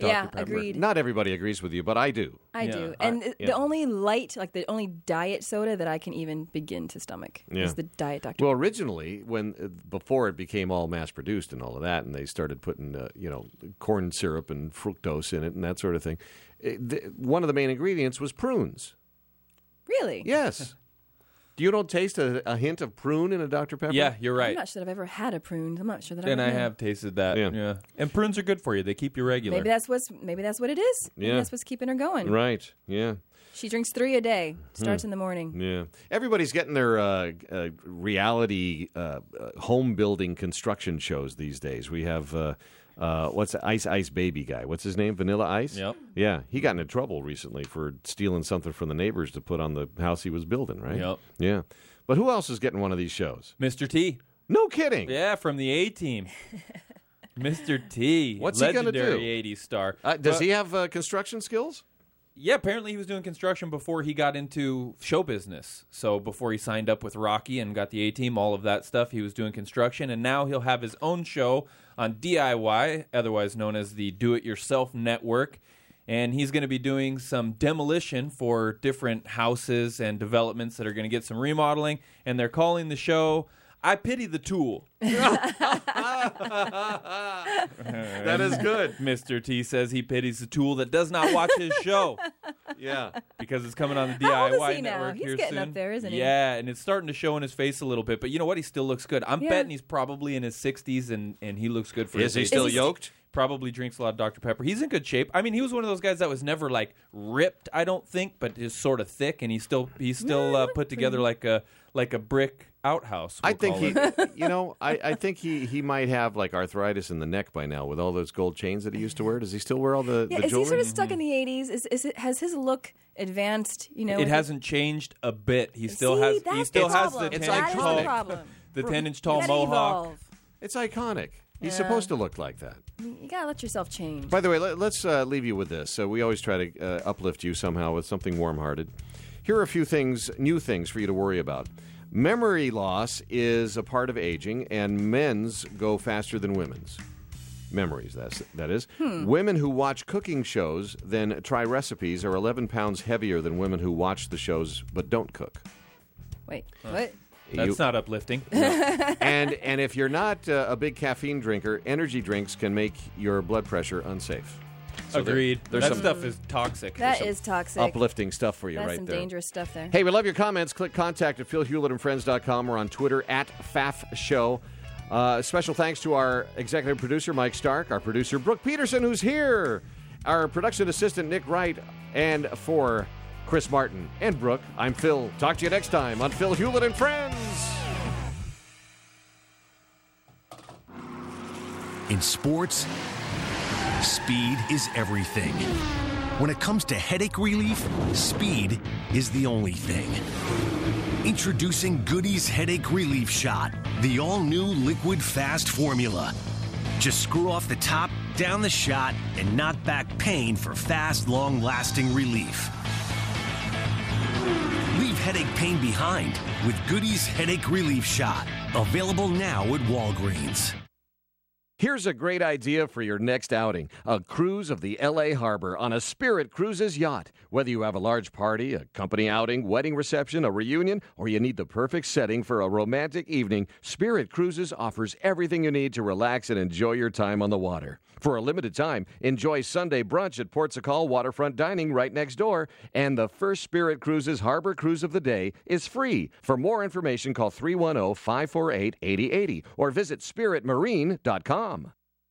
Dr. Yeah, Pepper. agreed. Not everybody agrees with you, but I do. I Yeah. do. And yeah. the only light, like the only diet soda that I can even begin to stomach Yeah. is the Diet Dr. Well, originally, before it became all mass-produced and all of that, and they started putting, corn syrup and fructose in it and that sort of thing, one of the main ingredients was prunes. Really? Yes. You don't taste a hint of prune in a Dr. Pepper? Yeah, you're right. I'm not sure that I've ever had a prune. I'm not sure that And I I would know. have tasted that. Yeah. Yeah. And prunes are good for you. They keep you regular. Maybe that's what it is. Maybe Yeah. that's what's keeping her going. Right, yeah. She drinks 3 a day. Starts in the morning. Yeah, everybody's getting their reality home building construction shows these days. We have what's the Ice Baby guy? What's his name? Vanilla Ice. Yep. Yeah, he got into trouble recently for stealing something from the neighbors to put on the house he was building. Right. Yep. Yeah, but who else is getting one of these shows? Mr. T. No kidding. Yeah, from the A-Team. Mr. T. What's he gonna legendary do? 80s star. Does he have construction skills? Yeah, apparently he was doing construction before he got into show business. So before he signed up with Rocky and got the A-Team, all of that stuff, he was doing construction. And now he'll have his own show on DIY, otherwise known as the Do-It-Yourself Network. And he's going to be doing some demolition for different houses and developments that are going to get some remodeling. And they're calling the show I Pity the Tool. That is good. Mr. T says he pities the tool that does not watch his show. Yeah. Because it's coming on the How old is DIY he now? network He's here getting soon. up there, isn't he? Yeah, and it's starting to show in his face a little bit. But you know what? He still looks good. I'm Yeah. betting he's probably in his 60s, and he looks good for Is his he age. still Is he yoked? Probably drinks a lot of Dr. Pepper. He's in good shape. I mean, he was one of those guys that was never like ripped, I don't think, but is sort of thick, and he's still put together like a brick outhouse. I we'll think call it. I think he might have like arthritis in the neck by now with all those gold chains that he used to wear. Does he still wear all the Yeah, is jewelry? he sort of stuck in the 80s? Has his look advanced? It hasn't changed a bit. He still See, has. He that's still the has problem. the It's 10 That inch is iconic. the tall, problem. the 10-inch tall You gotta mohawk. evolve. It's iconic. He's Yeah. supposed to look like that. You gotta let yourself change. By the way, let's leave you with this. We always try to uplift you somehow with something warm-hearted. Here are a few new things for you to worry about. Memory loss is a part of aging, and men's go faster than women's. Memories, that is. Women who watch cooking shows then try recipes are 11 pounds heavier than women who watch the shows but don't cook. Wait, what? That's not uplifting. And if you're not a big caffeine drinker, energy drinks can make your blood pressure unsafe. So Agreed. There's That some stuff is toxic. That is toxic. uplifting stuff for you That's right some there. dangerous stuff there. Hey, we love your comments. Click contact at philhewlettandfriends.com or on Twitter at FAFShow. Special thanks to our executive producer, Mike Stark, our producer, Brooke Peterson, who's here, our production assistant, Nick Wright, and for Chris Martin and Brooke, I'm Phil. Talk to you next time on Phil Hewlett and Friends. In sports, speed is everything. When it comes to headache relief, speed is the only thing. Introducing Goody's Headache Relief Shot, the all-new liquid fast formula. Just screw off the top, down the shot, and knock back pain for fast, long-lasting relief. Leave headache pain behind with Goody's Headache Relief Shot. Available now at Walgreens. Here's a great idea for your next outing. A cruise of the L.A. Harbor on a Spirit Cruises yacht. Whether you have a large party, a company outing, wedding reception, a reunion, or you need the perfect setting for a romantic evening, Spirit Cruises offers everything you need to relax and enjoy your time on the water. For a limited time, enjoy Sunday brunch at Port Sacal Waterfront Dining right next door, and the first Spirit Cruises Harbor Cruise of the day is free. For more information, call 310-548-8080 or visit spiritmarine.com.